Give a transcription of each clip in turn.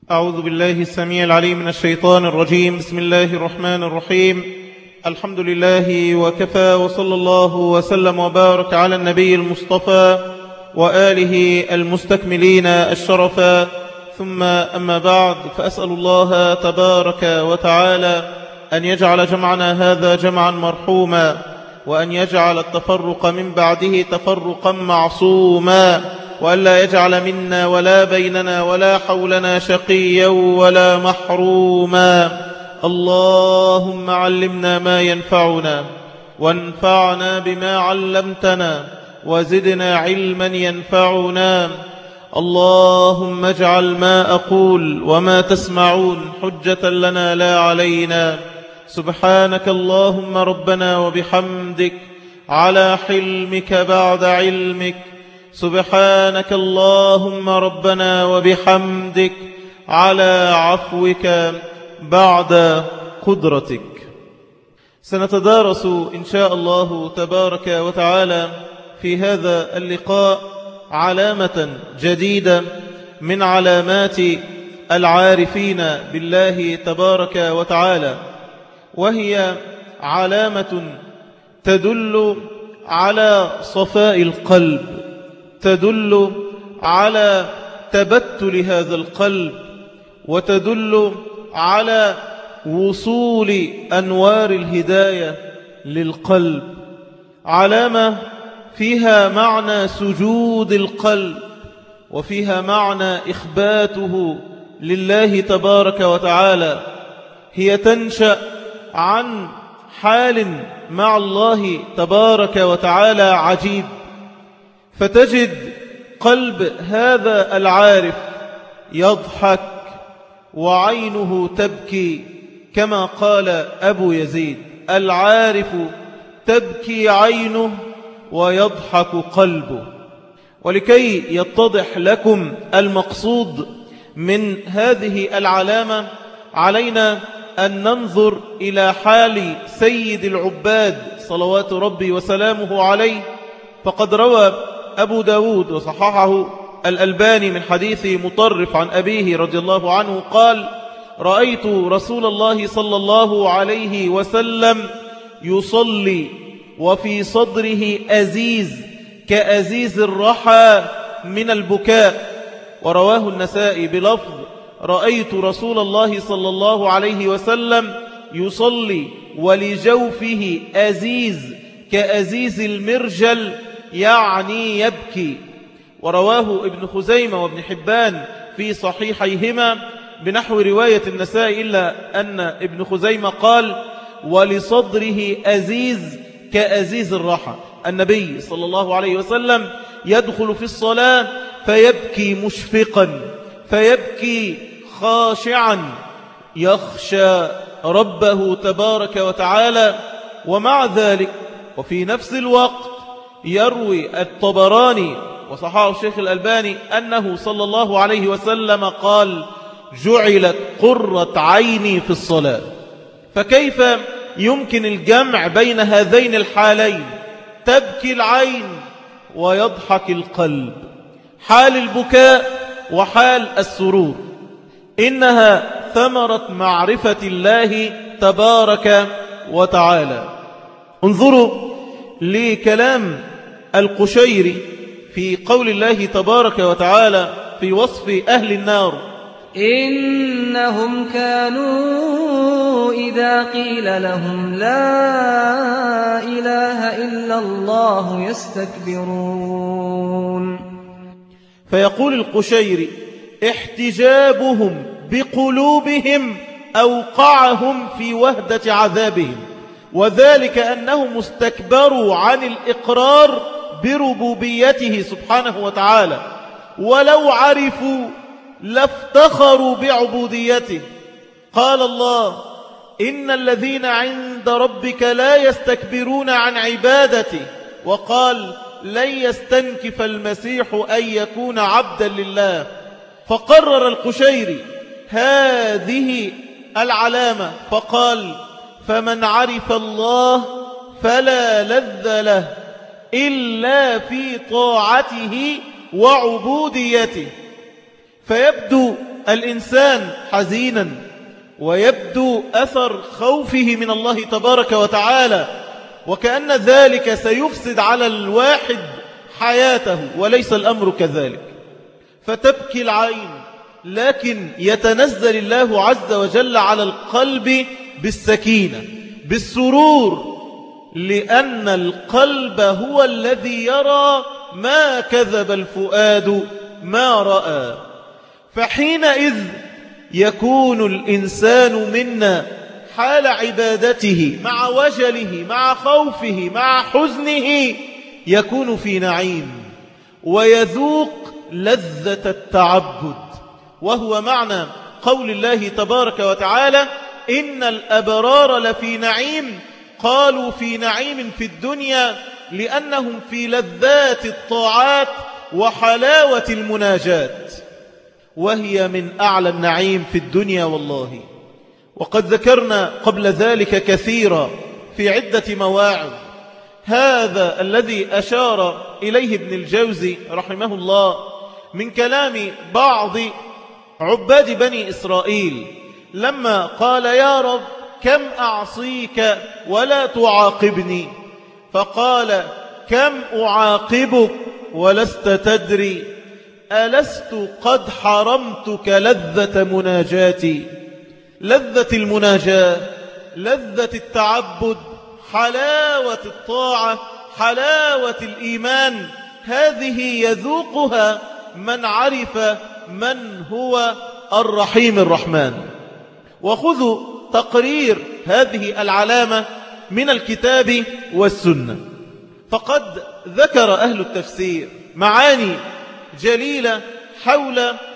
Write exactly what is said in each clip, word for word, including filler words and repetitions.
أعوذ بالله السميع العليم من الشيطان الرجيم. بسم الله الرحمن الرحيم. الحمد لله وكفى، وصلى الله وسلم وبارك على النبي المصطفى وآله المستكملين الشرفا، ثم أما بعد، فأسأل الله تبارك وتعالى أن يجعل جمعنا هذا جمعا مرحوما، وأن يجعل التفرق من بعده تفرقا معصوما، وأن لا يجعل منا ولا بيننا ولا حولنا شقيا ولا محروما. اللهم علمنا ما ينفعنا، وانفعنا بما علمتنا، وزدنا علما ينفعنا. اللهم اجعل ما أقول وما تسمعون حجة لنا لا علينا. سبحانك اللهم ربنا وبحمدك على حلمك بعد علمك. سبحانك اللهم ربنا وبحمدك على عفوك بعد قدرتك. سنتدارس إن شاء الله تبارك وتعالى في هذا اللقاء علامة جديدة من علامات العارفين بالله تبارك وتعالى، وهي علامة تدل على صفاء القلب، تدل على تبتل هذا القلب، وتدل على وصول أنوار الهداية للقلب. علامة فيها معنى سجود القلب، وفيها معنى إخباته لله تبارك وتعالى. هي تنشأ عن حال مع الله تبارك وتعالى عجيب، فتجد قلب هذا العارف يضحك وعينه تبكي، كما قال أبو يزيد: العارف تبكي عينه ويضحك قلبه. ولكي يتضح لكم المقصود من هذه العلامة، علينا أن ننظر إلى حال سيد العباد صلوات ربي وسلامه عليه. فقد روى أبو داود وصححه الألباني من حديث مطرف عن أبيه رضي الله عنه قال: رأيت رسول الله صلى الله عليه وسلم يصلي وفي صدره أزيز كأزيز الرحى من البكاء. ورواه النسائي بلفظ: رأيت رسول الله صلى الله عليه وسلم يصلي ولجوفه أزيز كأزيز المرجل، يعني يبكي. ورواه ابن خزيمة وابن حبان في صحيحيهما بنحو رواية النسائي، إلا أن ابن خزيمة قال: ولصدره أزيز كأزيز الرحى. النبي صلى الله عليه وسلم يدخل في الصلاة فيبكي مشفقا، فيبكي خاشعا، يخشى ربه تبارك وتعالى. ومع ذلك وفي نفس الوقت يروي الطبراني وصححه الشيخ الألباني أنه صلى الله عليه وسلم قال: جعلت قرة عيني في الصلاة. فكيف يمكن الجمع بين هذين الحالين؟ تبكي العين ويضحك القلب، حال البكاء وحال السرور. إنها ثمرة معرفة الله تبارك وتعالى. انظروا لكلام القشيري في قول الله تبارك وتعالى في وصف أهل النار: إنهم كانوا إذا قيل لهم لا إله إلا الله يستكبرون. فيقول القشيري: احتجابهم بقلوبهم أوقعهم في وهدة عذابهم، وذلك أنهم استكبروا عن الإقرار بربوبيته سبحانه وتعالى، ولو عرفوا لافتخروا بعبوديته. قال الله: إن الذين عند ربك لا يستكبرون عن عبادته. وقال: لن يستنكف المسيح أن يكون عبدا لله. فقرر القشيري هذه العلامة فقال: فمن عرف الله فلا لذ له إلا في طاعته وعبوديته. فيبدو الإنسان حزينا ويبدو أثر خوفه من الله تبارك وتعالى، وكأن ذلك سيفسد على الواحد حياته، وليس الأمر كذلك. فتبكي العين، لكن يتنزل الله عز وجل على القلب بالسكينة بالسرور، لأن القلب هو الذي يرى ما كذب الفؤاد ما رأى. فحينئذ يكون الإنسان منا حال عبادته مع وجله مع خوفه مع حزنه يكون في نعيم ويذوق لذة التعبد، وهو معنى قول الله تبارك وتعالى: إن الأبرار لفي نعيم. قالوا في نعيم في الدنيا لأنهم في لذات الطاعات وحلاوة المناجات، وهي من أعلى النعيم في الدنيا والله. وقد ذكرنا قبل ذلك كثيرا في عدة مواعظ هذا الذي أشار إليه ابن الجوزي رحمه الله من كلام بعض عباد بني إسرائيل لما قال: يا رب كم أعصيك ولا تعاقبني؟ فقال: كم أعاقبك ولست تدري؟ ألست قد حرمتك لذة مناجاتي؟ لذة المناجاة، لذة التعبد، حلاوة الطاعة، حلاوة الإيمان، هذه يذوقها من عرف من هو الرحيم الرحمن. وخذوا تقرير هذه العلامة من الكتاب والسنة، فقد ذكر أهل التفسير معاني جليلة حول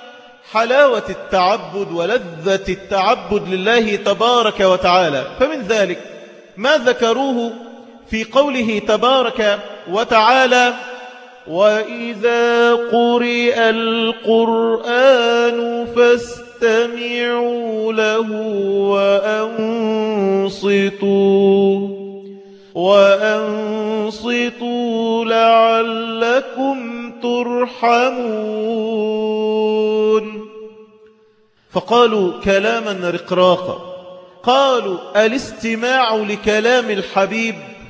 حلاوة التعبد ولذة التعبد لله تبارك وتعالى. فمن ذلك ما ذكروه في قوله تبارك وتعالى: وإذا قرئ القرآن فاستمعوا له وأنصتوا وأنصتوا لعلكم ترحمون. فقالوا كلاما رقراقا، قالوا: الاستماع لكلام الحبيب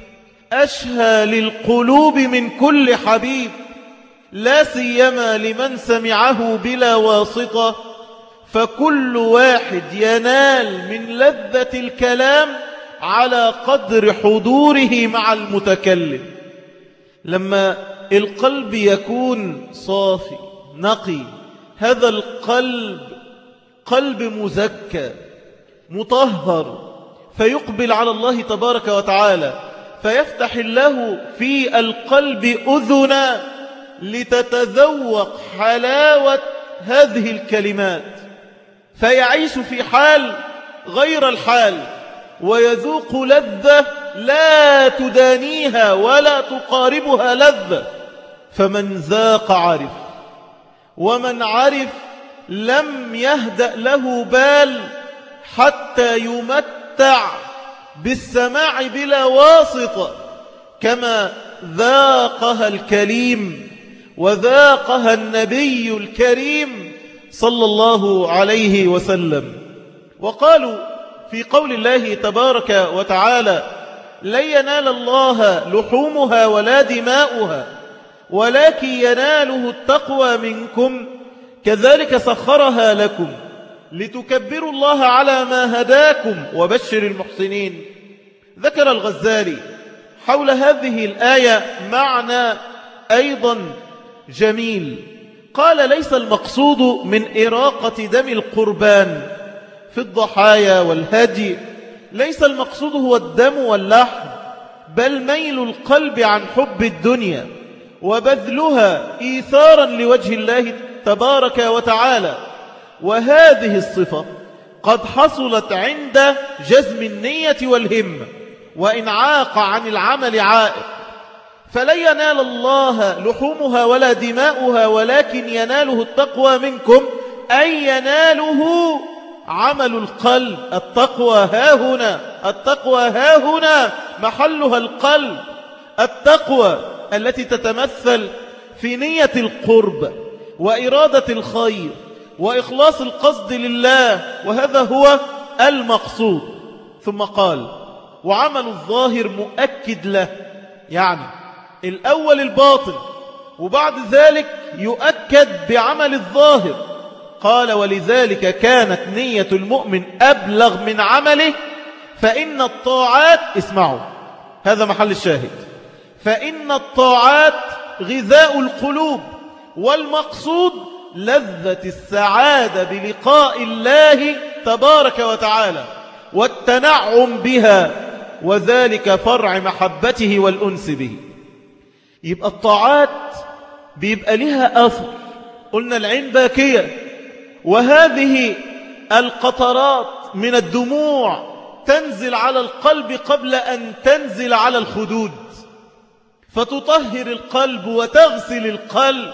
أشهى للقلوب من كل حبيب، لا سيما لمن سمعه بلا واسطة، فكل واحد ينال من لذة الكلام على قدر حضوره مع المتكلم. لما القلب يكون صافي نقي، هذا القلب قلب مزكى مطهر، فيقبل على الله تبارك وتعالى، فيفتح الله في القلب أذنا لتتذوق حلاوة هذه الكلمات، فيعيش في حال غير الحال ويذوق لذة لا تدانيها ولا تقاربها لذة. فمن ذاق عرف، ومن عرف لم يهدأ له بال حتى يمتع بالسماع بلا واسطة كما ذاقها الكليم وذاقها النبي الكريم صلى الله عليه وسلم. وقالوا في قول الله تبارك وتعالى: لن ينال الله لحومها ولا دماؤها ولكن يناله التقوى منكم كذلك سخرها لكم لتكبروا الله على ما هداكم وبشر المحسنين. ذكر الغزالي حول هذه الآية معنى أيضا جميل، قال: ليس المقصود من إراقة دم القربان في الضحايا والهدي، ليس المقصود هو الدم واللحم، بل ميل القلب عن حب الدنيا وبذلها إيثارا لوجه الله تبارك وتعالى. وهذه الصفة قد حصلت عند جزم النية والهمة، وإن عاق عن العمل عائق. فلن ينال الله لحومها ولا دماؤها ولكن يناله التقوى منكم، أي يناله عمل القلب. التقوى ها هنا، التقوى ها هنا محلها القلب. التقوى التي تتمثل في نية القرب وإرادة الخير وإخلاص القصد لله، وهذا هو المقصود. ثم قال وعمل الظاهر مؤكد له، يعني الأول الباطن وبعد ذلك يؤكد بعمل الظاهر. قال ولذلك كانت نية المؤمن أبلغ من عمله، فإن الطاعات، اسمعوا هذا محل الشاهد، فإن الطاعات غذاء القلوب، والمقصود لذة السعادة بلقاء الله تبارك وتعالى والتنعم بها، وذلك فرع محبته والأنس به. يبقى الطاعات بيبقى لها أثر. قلنا العين باكية، وهذه القطرات من الدموع تنزل على القلب قبل أن تنزل على الخدود، فتطهر القلب وتغسل القلب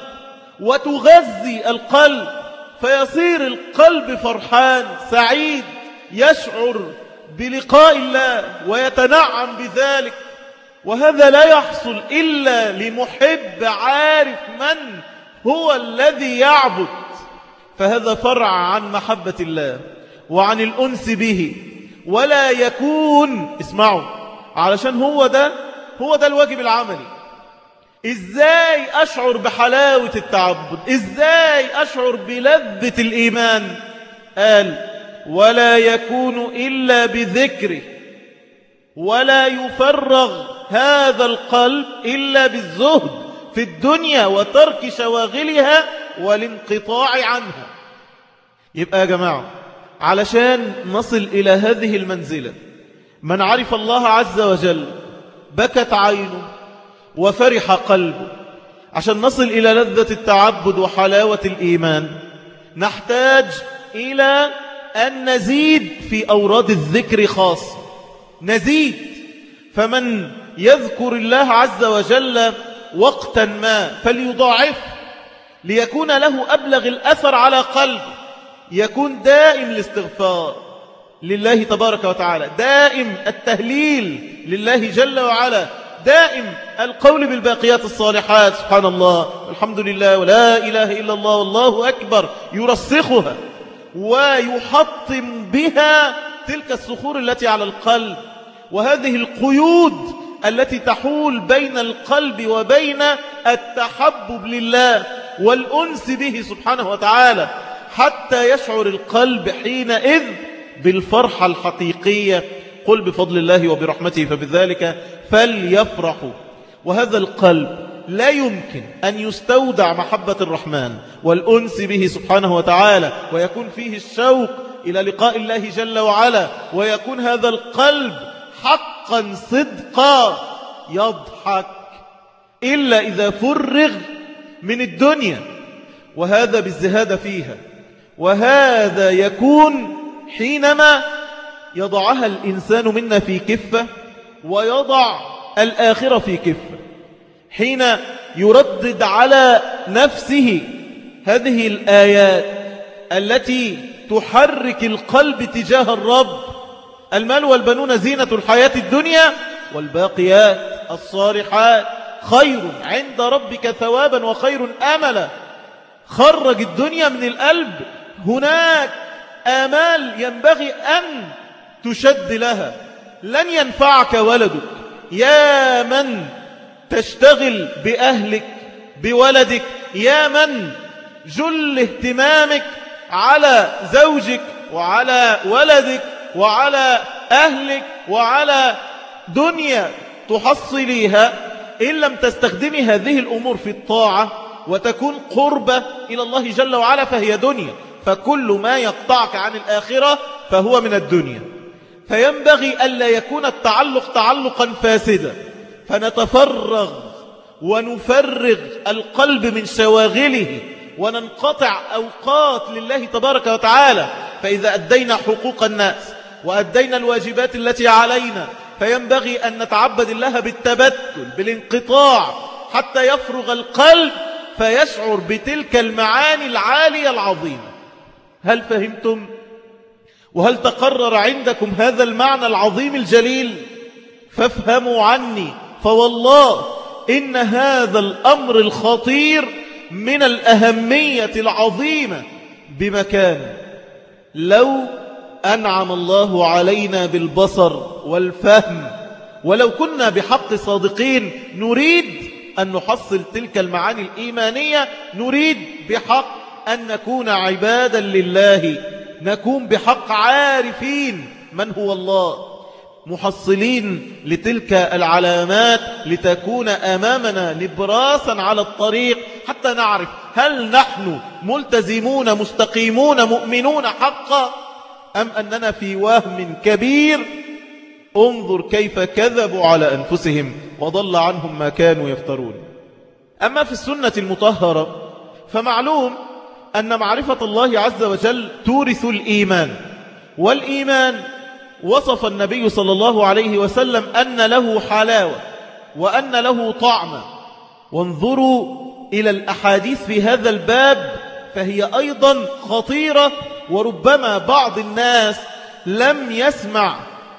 وتغذي القلب، فيصير القلب فرحان سعيد، يشعر بلقاء الله ويتنعم بذلك. وهذا لا يحصل إلا لمحب عارف من هو الذي يعبد، فهذا فرع عن محبة الله وعن الأنس به. ولا يكون، اسمعوا علشان هو ده هو ده الواجب العملي. إزاي أشعر بحلاوة التعبد؟ إزاي أشعر بلذة الإيمان؟ قال ولا يكون إلا بذكره، ولا يفرغ هذا القلب إلا بالزهد في الدنيا وترك شواغلها والانقطاع عنها. يبقى يا جماعة علشان نصل إلى هذه المنزلة، من عرف الله عز وجل بكت عينه وفرح قلبه. عشان نصل إلى لذة التعبد وحلاوة الإيمان نحتاج إلى أن نزيد في أوراد الذكر خاصة، نزيد. فمن يذكر الله عز وجل وقتا ما فليضاعف ليكون له أبلغ الأثر على قلبه، يكون دائم الاستغفار لله تبارك وتعالى، دائم التهليل لله جل وعلا، دائم القول بالباقيات الصالحات، سبحان الله الحمد لله ولا إله إلا الله والله أكبر، يرسخها ويحطم بها تلك الصخور التي على القلب، وهذه القيود التي تحول بين القلب وبين التحبب لله والأنس به سبحانه وتعالى، حتى يشعر القلب حينئذ بالفرحة الحقيقية. قل بفضل الله وبرحمته فبذلك فليفرحوا. وهذا القلب لا يمكن أن يستودع محبة الرحمن والأنس به سبحانه وتعالى، ويكون فيه الشوق إلى لقاء الله جل وعلا، ويكون هذا القلب حقا صدقا يضحك، إلا إذا فرغ من الدنيا، وهذا بالزهادة فيها. وهذا يكون حينما يضعها الإنسان منا في كفة ويضع الآخرة في كفة، حين يردد على نفسه هذه الآيات التي تحرك القلب تجاه الرب. المال والبنون زينة الحياة الدنيا والباقيات الصالحات خير عند ربك ثوابا وخير أملا. خرج الدنيا من القلب، هناك آمال ينبغي أن تشد لها. لن ينفعك ولدك، يا من تشتغل بأهلك بولدك، يا من جل اهتمامك على زوجك وعلى ولدك وعلى أهلك وعلى دنيا تحصليها، إن لم تستخدمي هذه الأمور في الطاعة وتكون قربة إلى الله جل وعلا فهي دنيا. فكل ما يقطعك عن الآخرة فهو من الدنيا. فينبغي ألا يكون التعلق تعلقا فاسدا، فنتفرغ ونفرغ القلب من شواغله وننقطع أوقات لله تبارك وتعالى. فإذا أدينا حقوق الناس وأدينا الواجبات التي علينا فينبغي أن نتعبد الله بالتبتل بالانقطاع حتى يفرغ القلب فيشعر بتلك المعاني العالية العظيمة. هل فهمتم؟ وهل تقرر عندكم هذا المعنى العظيم الجليل؟ فافهموا عني، فوالله إن هذا الأمر الخطير من الأهمية العظيمة بمكان. لو أنعم الله علينا بالبصر والفهم، ولو كنا بحق صادقين نريد أن نحصل تلك المعاني الإيمانية، نريد بحق أن نكون عبادا لله، نكون بحق عارفين من هو الله، محصلين لتلك العلامات لتكون أمامنا نبراسا على الطريق، حتى نعرف هل نحن ملتزمون مستقيمون مؤمنون حقا أم أننا في وهم كبير. انظر كيف كذبوا على أنفسهم وضل عنهم ما كانوا يفترون. أما في السنة المطهرة فمعلوم أن معرفة الله عز وجل تورث الإيمان، والإيمان وصف النبي صلى الله عليه وسلم أن له حلاوة وأن له طعم. وانظروا إلى الأحاديث في هذا الباب فهي أيضا خطيرة، وربما بعض الناس لم يسمع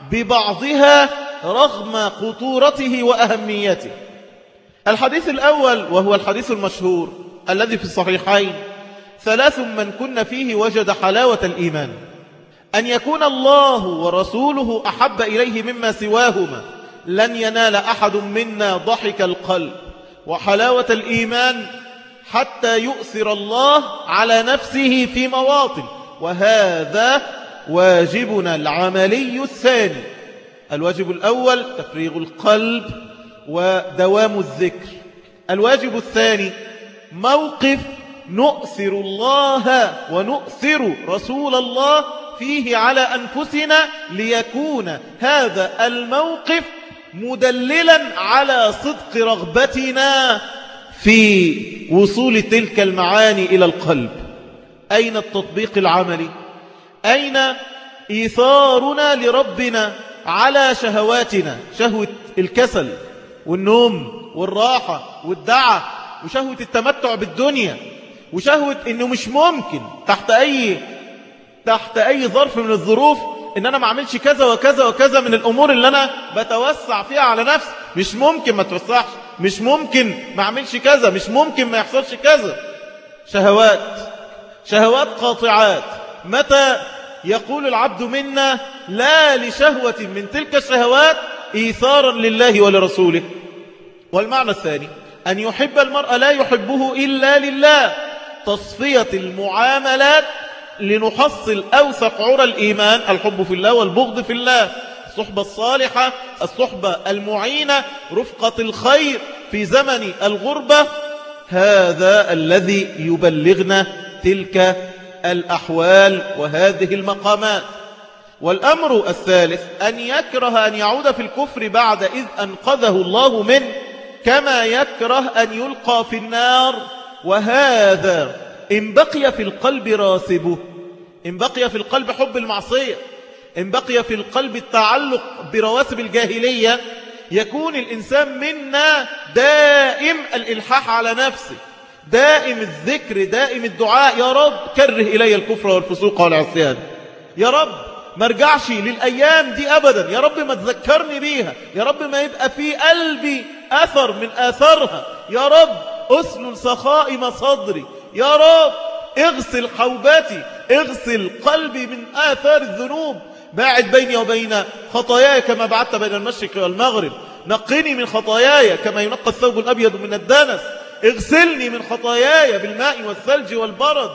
ببعضها رغم خطورته وأهميته. الحديث الأول وهو الحديث المشهور الذي في الصحيحين: ثلاث من كن فيه وجد حلاوة الإيمان، أن يكون الله ورسوله أحب إليه مما سواهما، لن ينال أحد منا ضحك القلب، وحلاوة الإيمان حتى يؤثر الله على نفسه في مواطن. وهذا واجبنا العملي الثاني. الواجب الأول تفريغ القلب ودوام الذكر. الواجب الثاني موقف نؤثر الله ونؤثر رسول الله فيه على أنفسنا، ليكون هذا الموقف مدللا على صدق رغبتنا في وصول تلك المعاني إلى القلب. أين التطبيق العملي؟ أين إيثارنا لربنا على شهواتنا؟ شهوة الكسل والنوم والراحة والدعة، وشهوة التمتع بالدنيا، وشهوة إنه مش ممكن تحت أي تحت أي ظرف من الظروف إن أنا ما أعملش كذا وكذا وكذا من الأمور اللي أنا بتوسع فيها على نفسي. مش ممكن ما توسعش، مش ممكن ما أعملش كذا، مش ممكن ما يحصلش كذا. شهوات شهوات قاطعات. متى يقول العبد منا لا لشهوة من تلك الشهوات إيثارا لله ولرسوله؟ والمعنى الثاني أن يحب المرء لا يحبه إلا لله، تصفية المعاملات لنحصل أوثق عرى الإيمان: الحب في الله والبغض في الله، الصحبة الصالحة، الصحبة المعينة، رفقة الخير في زمن الغربة. هذا الذي يبلغنا تلك الأحوال وهذه المقامات. والأمر الثالث أن يكره أن يعود في الكفر بعد إذ أنقذه الله منه، كما يكره أن يلقى في النار. وهذا إن بقي في القلب راسبه، إن بقي في القلب حب المعصية، إن بقي في القلب التعلق برواسب الجاهلية، يكون الإنسان منا دائم الإلحاح على نفسه، دائم الذكر، دائم الدعاء: يا رب كره إلي الكفر والفسوق والعصيان، يا رب ما ارجعش للأيام دي أبدا، يا رب ما تذكرني بيها، يا رب ما يبقى في قلبي أثر من آثارها، يا رب أسلل سخائم صدري، يا رب اغسل حوباتي، اغسل قلبي من آثار الذنوب، باعد بيني وبين خطاياي كما بعدت بين المشرق والمغرب، نقني من خطاياي كما ينقى الثوب الأبيض من الدنس، اغسلني من خطاياي بالماء والثلج والبرد.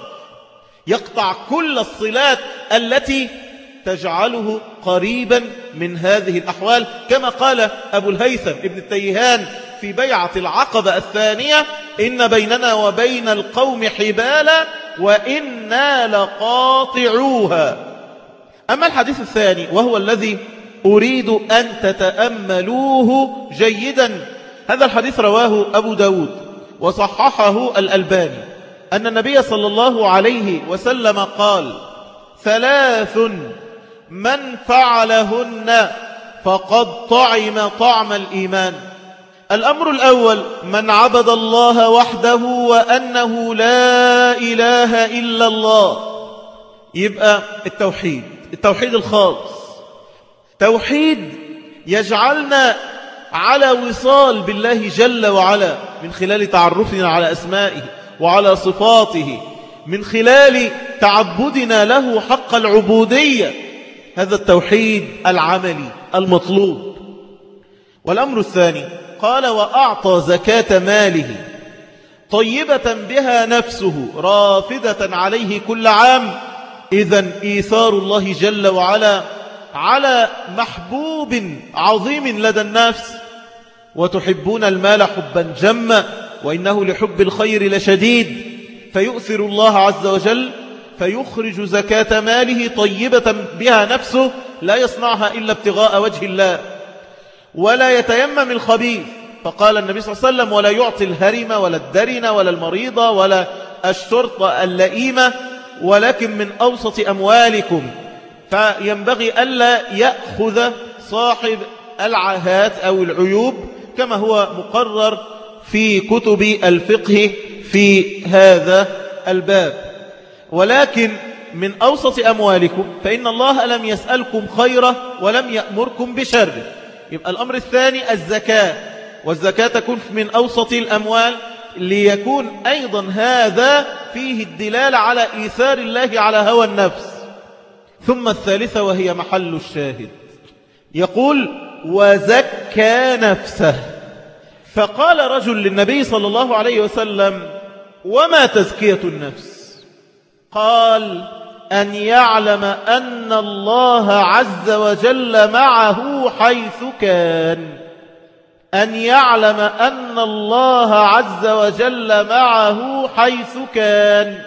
يقطع كل الصلات التي تجعله قريبا من هذه الأحوال، كما قال أبو الهيثم ابن التيهان في بيعة العقبة الثانية: إن بيننا وبين القوم حبالا وإنا لقاطعوها. أما الحديث الثاني وهو الذي أريد أن تتأملوه جيدا، هذا الحديث رواه أبو داود وصححه الألباني، أن النبي صلى الله عليه وسلم قال: ثلاث من فعلهن فقد طعم طعم الإيمان. الأمر الأول: من عبد الله وحده وأنه لا إله إلا الله. يبقى التوحيد، التوحيد الخالص، توحيد يجعلنا على وصال بالله جل وعلا من خلال تعرفنا على أسمائه وعلى صفاته، من خلال تعبدنا له حق العبودية. هذا التوحيد العملي المطلوب. والأمر الثاني قال وأعطى زكاة ماله طيبة بها نفسه رافدة عليه كل عام. إذن إيثار الله جل وعلا على محبوب عظيم لدى النفس. وتحبون المال حبا جما وإنه لحب الخير لشديد. فيؤثر الله عز وجل فيخرج زكاة ماله طيبة بها نفسه لا يصنعها إلا ابتغاء وجه الله، ولا يتيمم الخبيث. فقال النبي صلى الله عليه وسلم ولا يعطي الهرم ولا الدرن ولا المريضة ولا الشرطة اللئيمة ولكن من أوسط أموالكم. فينبغي ألا يأخذ صاحب العاهات أو العيوب كما هو مقرر في كتب الفقه في هذا الباب، ولكن من أوسط أموالكم، فإن الله لم يسألكم خيره ولم يأمركم بشره. يبقى الأمر الثاني الزكاة، والزكاة تكون من أوسط الأموال ليكون أيضا هذا فيه الدلالة على إيثار الله على هوى النفس. ثم الثالثة وهي محل الشاهد، يقول وزكى نفسه. فقال رجل للنبي صلى الله عليه وسلم وما تزكية النفس؟ قال أن يعلم أن الله عز وجل معه حيث كان. أن يعلم أن الله عز وجل معه حيث كان.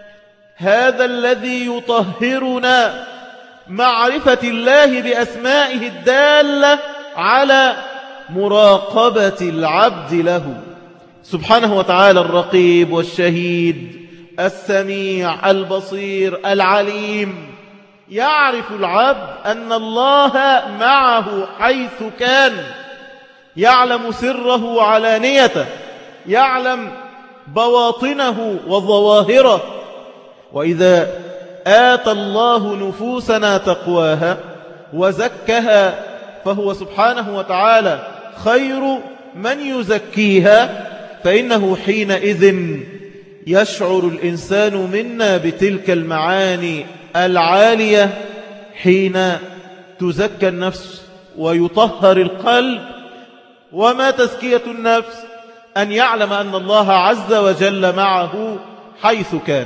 هذا الذي يطهرنا معرفة الله بأسمائه الدالة على مراقبة العبد له سبحانه وتعالى، الرقيب والشهيد السميع البصير العليم. يعرف العبد أن الله معه حيث كان، يعلم سره وعلانيته، يعلم بواطنه وظواهره. وإذا آتى الله نفوسنا تقواها وزكها فهو سبحانه وتعالى خير من يزكيها. فإنه حينئذ يشعر الإنسان منا بتلك المعاني العالية حين تزكى النفس ويطهر القلب. وما تزكية النفس؟ أن يعلم أن الله عز وجل معه حيث كان.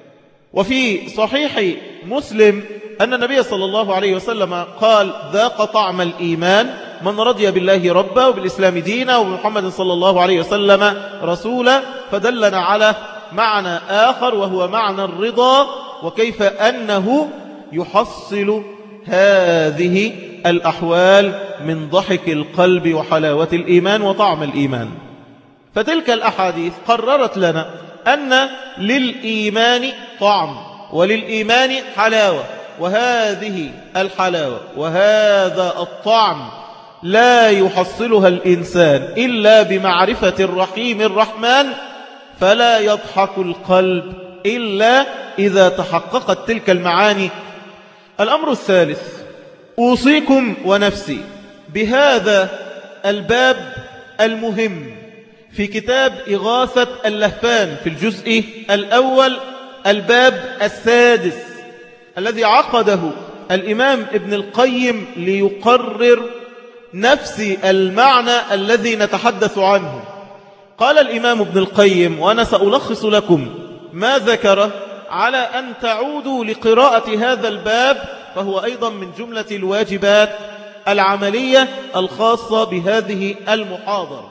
وفي صحيح مسلم أن النبي صلى الله عليه وسلم قال ذاق طعم الإيمان من رضي بالله ربا وبالإسلام دينا وبمحمد صلى الله عليه وسلم رسولا. فدلنا على معنى آخر وهو معنى الرضا، وكيف أنه يحصل هذه الأحوال من ضحك القلب وحلاوة الإيمان وطعم الإيمان. فتلك الأحاديث قررت لنا أن للإيمان طعم وللإيمان حلاوة، وهذه الحلاوة وهذا الطعم لا يحصلها الإنسان إلا بمعرفة الرحيم الرحمن، فلا يضحك القلب إلا إذا تحققت تلك المعاني. الأمر الثالث أوصيكم ونفسي بهذا الباب المهم في كتاب إغاثة اللهفان في الجزء الأول، الباب السادس الذي عقده الإمام ابن القيم ليقرر نفس المعنى الذي نتحدث عنه. قال الإمام ابن القيم، وأنا سألخص لكم ما ذكره على أن تعودوا لقراءة هذا الباب، فهو أيضا من جملة الواجبات العملية الخاصة بهذه المحاضرة.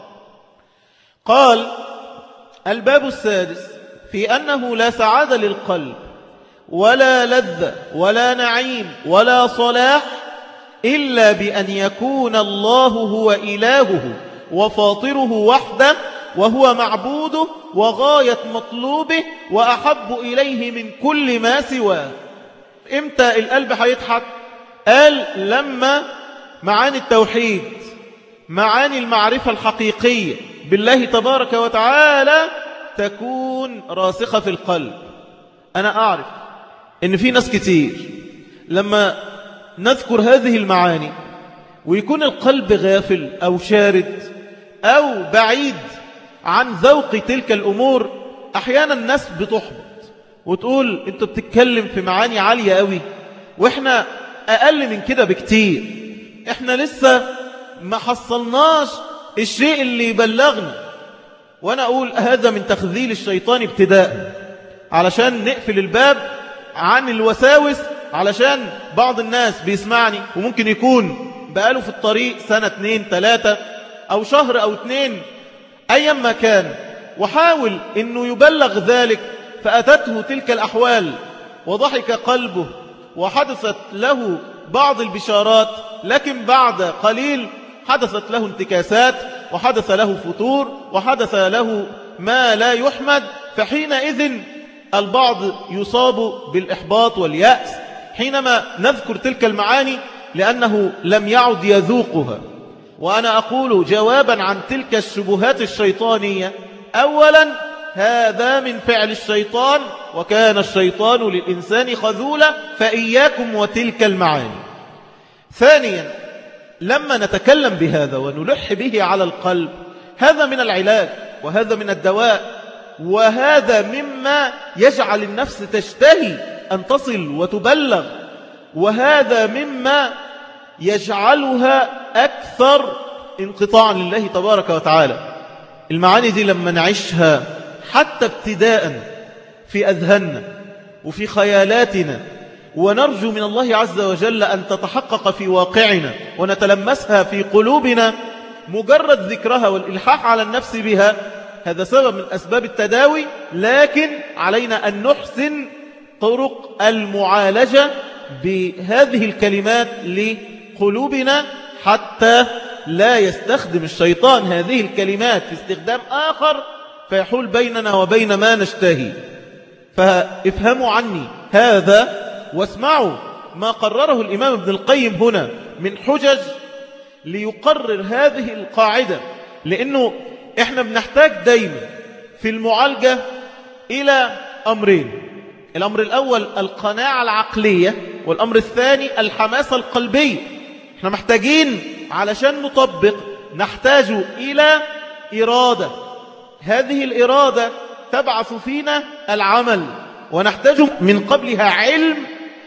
قال الباب السادس في أنه لا سعادة للقلب ولا لذة ولا نعيم ولا صلاح إلا بأن يكون الله هو إلهه وفاطره وحده، وهو معبوده وغاية مطلوبه وأحب إليه من كل ما سواه. إمتى القلب هيضحك؟ قال لما معاني التوحيد، معاني المعرفة الحقيقية بالله تبارك وتعالى تكون راسخة في القلب. أنا أعرف إن في ناس كتير لما نذكر هذه المعاني ويكون القلب غافل أو شارد أو بعيد عن ذوق تلك الأمور، أحيانا الناس بتحبط وتقول انتوا بتتكلم في معاني عالية قوي واحنا اقل من كده بكتير، احنا لسه ما حصلناش الشيء اللي يبلغنا. وانا اقول هذا من تخذيل الشيطان ابتداء، علشان نقفل الباب عن الوساوس، علشان بعض الناس بيسمعني وممكن يكون بقاله في الطريق سنة اتنين تلاتة او شهر او اتنين ايام ما كان، وحاول انه يبلغ ذلك فأتته تلك الأحوال وضحك قلبه وحدثت له بعض البشارات، لكن بعد قليل حدثت له انتكاسات وحدث له فتور وحدث له ما لا يحمد. فحينئذ البعض يصاب بالإحباط واليأس حينما نذكر تلك المعاني لأنه لم يعد يذوقها. وأنا أقول جوابا عن تلك الشبهات الشيطانية، أولا هذا من فعل الشيطان، وكان الشيطان للإنسان خذولا، فإياكم وتلك المعاني. ثانيا لما نتكلم بهذا ونلح به على القلب، هذا من العلاج وهذا من الدواء، وهذا مما يجعل النفس تشتهي أن تصل وتبلغ، وهذا مما يجعلها أكثر انقطاعا لله تبارك وتعالى. المعاني دي لما نعيشها حتى ابتداء في أذهاننا وفي خيالاتنا، ونرجو من الله عز وجل أن تتحقق في واقعنا ونتلمسها في قلوبنا، مجرد ذكرها والإلحاح على النفس بها هذا سبب من أسباب التداوي. لكن علينا أن نحسن طرق المعالجة بهذه الكلمات لقلوبنا حتى لا يستخدم الشيطان هذه الكلمات في استخدام آخر فيحول بيننا وبين ما نشتهي. فافهموا عني هذا واسمعوا ما قرره الإمام ابن القيم هنا من حجج ليقرر هذه القاعدة، لأنه إحنا بنحتاج دايما في المعالجة إلى أمرين: الأمر الأول القناعة العقلية، والأمر الثاني الحماسة القلبية. إحنا محتاجين علشان نطبق نحتاج إلى إرادة، هذه الإرادة تبعث فينا العمل، ونحتاج من قبلها علم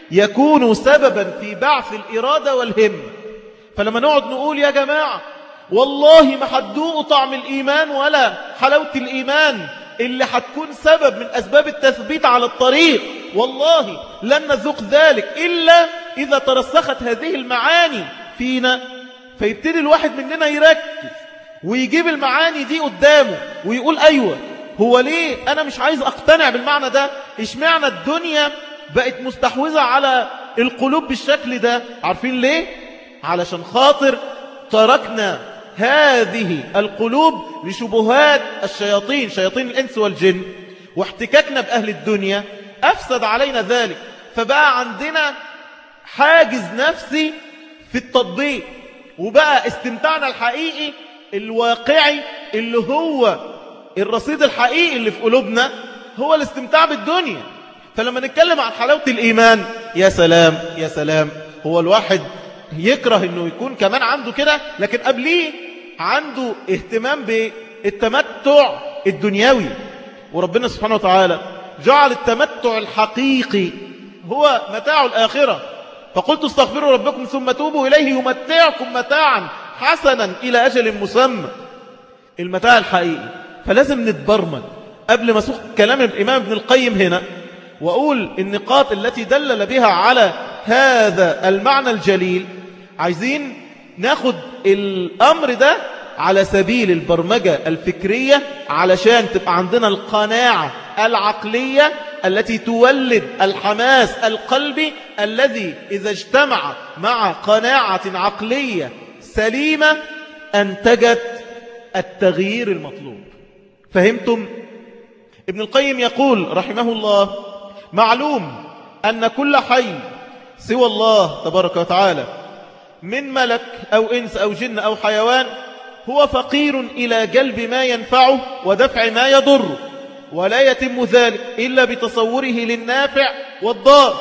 يكون سببا في بعث الإرادة والهم. فلما نقعد نقول يا جماعة والله ما حدوقوا طعم الإيمان ولا حلاوة الإيمان اللي حتكون سبب من أسباب التثبيت على الطريق، والله لن نذوق ذلك إلا إذا ترسخت هذه المعاني فينا، فيبتدي الواحد مننا يركز ويجيب المعاني دي قدامه ويقول أيوة، هو ليه أنا مش عايز أقتنع بالمعنى ده؟ إيش معنى الدنيا بقت مستحوذة على القلوب بالشكل ده؟ عارفين ليه؟ علشان خاطر تركنا هذه القلوب لشبهات الشياطين، شياطين الإنس والجن، واحتكاكنا بأهل الدنيا أفسد علينا ذلك. فبقى عندنا حاجز نفسي في التطبيق، وبقى استمتاعنا الحقيقي الواقعي اللي هو الرصيد الحقيقي اللي في قلوبنا هو الاستمتاع بالدنيا. فلما نتكلم عن حلاوة الإيمان، يا سلام يا سلام، هو الواحد يكره انه يكون كمان عنده كده، لكن قبليه عنده اهتمام بالتمتع الدنيوي. وربنا سبحانه وتعالى جعل التمتع الحقيقي هو متاع الآخرة، فقلت استغفروا ربكم ثم توبوا إليه يمتعكم متاعا حسنا إلى أجل مسمى، المتاع الحقيقي. فلازم نتبرمج قبل ما أسوق كلام الإمام ابن القيم هنا وأقول النقاط التي دلل بها على هذا المعنى الجليل. عايزين ناخد الأمر ده على سبيل البرمجة الفكرية علشان تبقى عندنا القناعة العقلية التي تولد الحماس القلبي الذي إذا اجتمع مع قناعة عقلية سليمة أنتجت التغيير المطلوب. فهمتم؟ ابن القيم يقول رحمه الله: معلوم أن كل حي سوى الله تبارك وتعالى من ملك أو إنس أو جن أو حيوان هو فقير إلى جلب ما ينفعه ودفع ما يضره، ولا يتم ذلك إلا بتصوره للنافع والضار.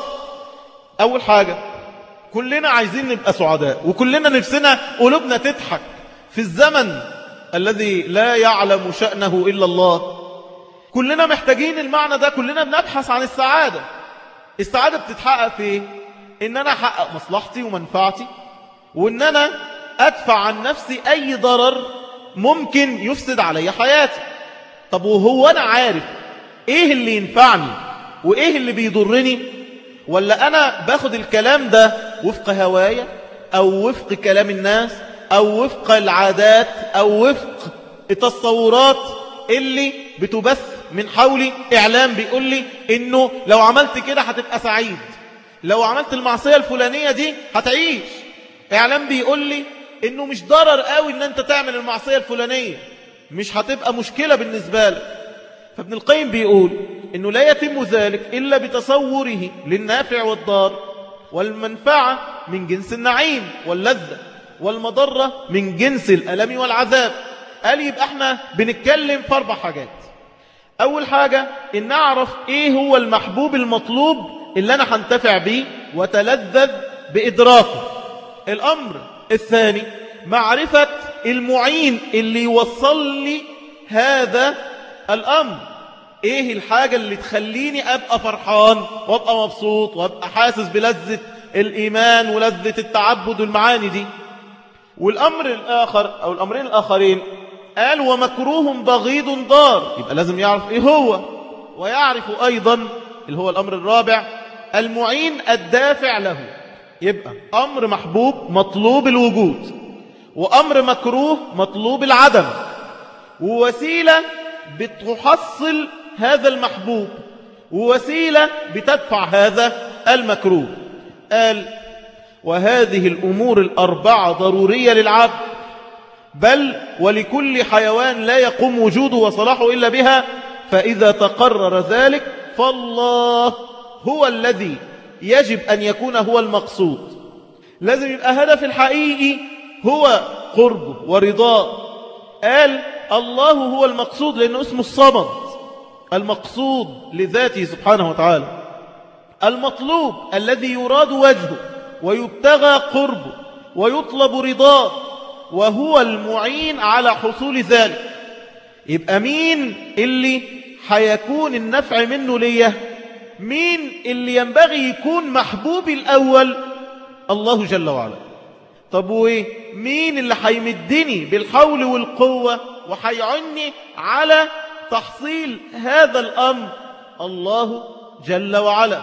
أول حاجة، كلنا عايزين نبقى سعداء، وكلنا نفسنا قلوبنا تضحك في الزمن الذي لا يعلم شأنه إلا الله. كلنا محتاجين المعنى ده، كلنا بنبحث عن السعادة. السعادة بتتحقق في إيه؟ إن أنا أحقق مصلحتي ومنفعتي، وإن أنا أدفع عن نفسي أي ضرر ممكن يفسد علي حياتي. طب وهو أنا عارف إيه اللي ينفعني وإيه اللي بيضرني؟ ولا أنا باخد الكلام ده وفق هوايا أو وفق كلام الناس أو وفق العادات أو وفق التصورات اللي بتبث من حولي؟ إعلام بيقول لي إنه لو عملت كده هتبقى سعيد، لو عملت المعصية الفلانية دي هتعيش. إعلام بيقول لي إنه مش ضرر قوي إن أنت تعمل المعصية الفلانية، مش هتبقى مشكلة بالنسبة لك. فابن القيم بيقول إنه لا يتم ذلك إلا بتصوره للنافع والضار، والمنفعة من جنس النعيم واللذة، والمضرة من جنس الألم والعذاب. قال يبقى احنا بنتكلم في أربع حاجات. أول حاجة إن نعرف إيه هو المحبوب المطلوب اللي أنا هنتفع بيه وتلذذ بإدراكه. الأمر الثاني معرفة المعين اللي يوصل لي هذا الأمر. إيه الحاجة اللي تخليني أبقى فرحان وأبقى مبسوط وأبقى حاسس بلذة الإيمان ولذة التعبد والمعاني دي. والأمر الآخر أو الأمرين الآخرين قال ومكروه بغيض ضار، يبقى لازم يعرف إيه هو، ويعرف أيضا اللي هو الأمر الرابع المعين الدافع له. يبقى أمر محبوب مطلوب الوجود، وأمر مكروه مطلوب العدم، ووسيلة بتحصل هذا المحبوب، ووسيلة بتدفع هذا المكروه. قال وهذه الأمور الأربعة ضرورية للعبد، بل ولكل حيوان لا يقوم وجوده وصلاحه إلا بها. فإذا تقرر ذلك فالله هو الذي يجب أن يكون هو المقصود. لازم يبقى هدف الحقيقي هو قربه ورضاه. قال الله هو المقصود لأنه اسمه الصمد، المقصود لذاته سبحانه وتعالى، المطلوب الذي يراد وجهه ويبتغى قربه ويطلب رضاه، وهو المعين على حصول ذلك. يبقى مين اللي حيكون النفع منه ليه؟ مين اللي ينبغي يكون محبوب الأول؟ الله جل وعلا. طب وإيه؟ مين اللي حيمدني بالحول والقوة وحيعني على تحصيل هذا الأمر؟ الله جل وعلا.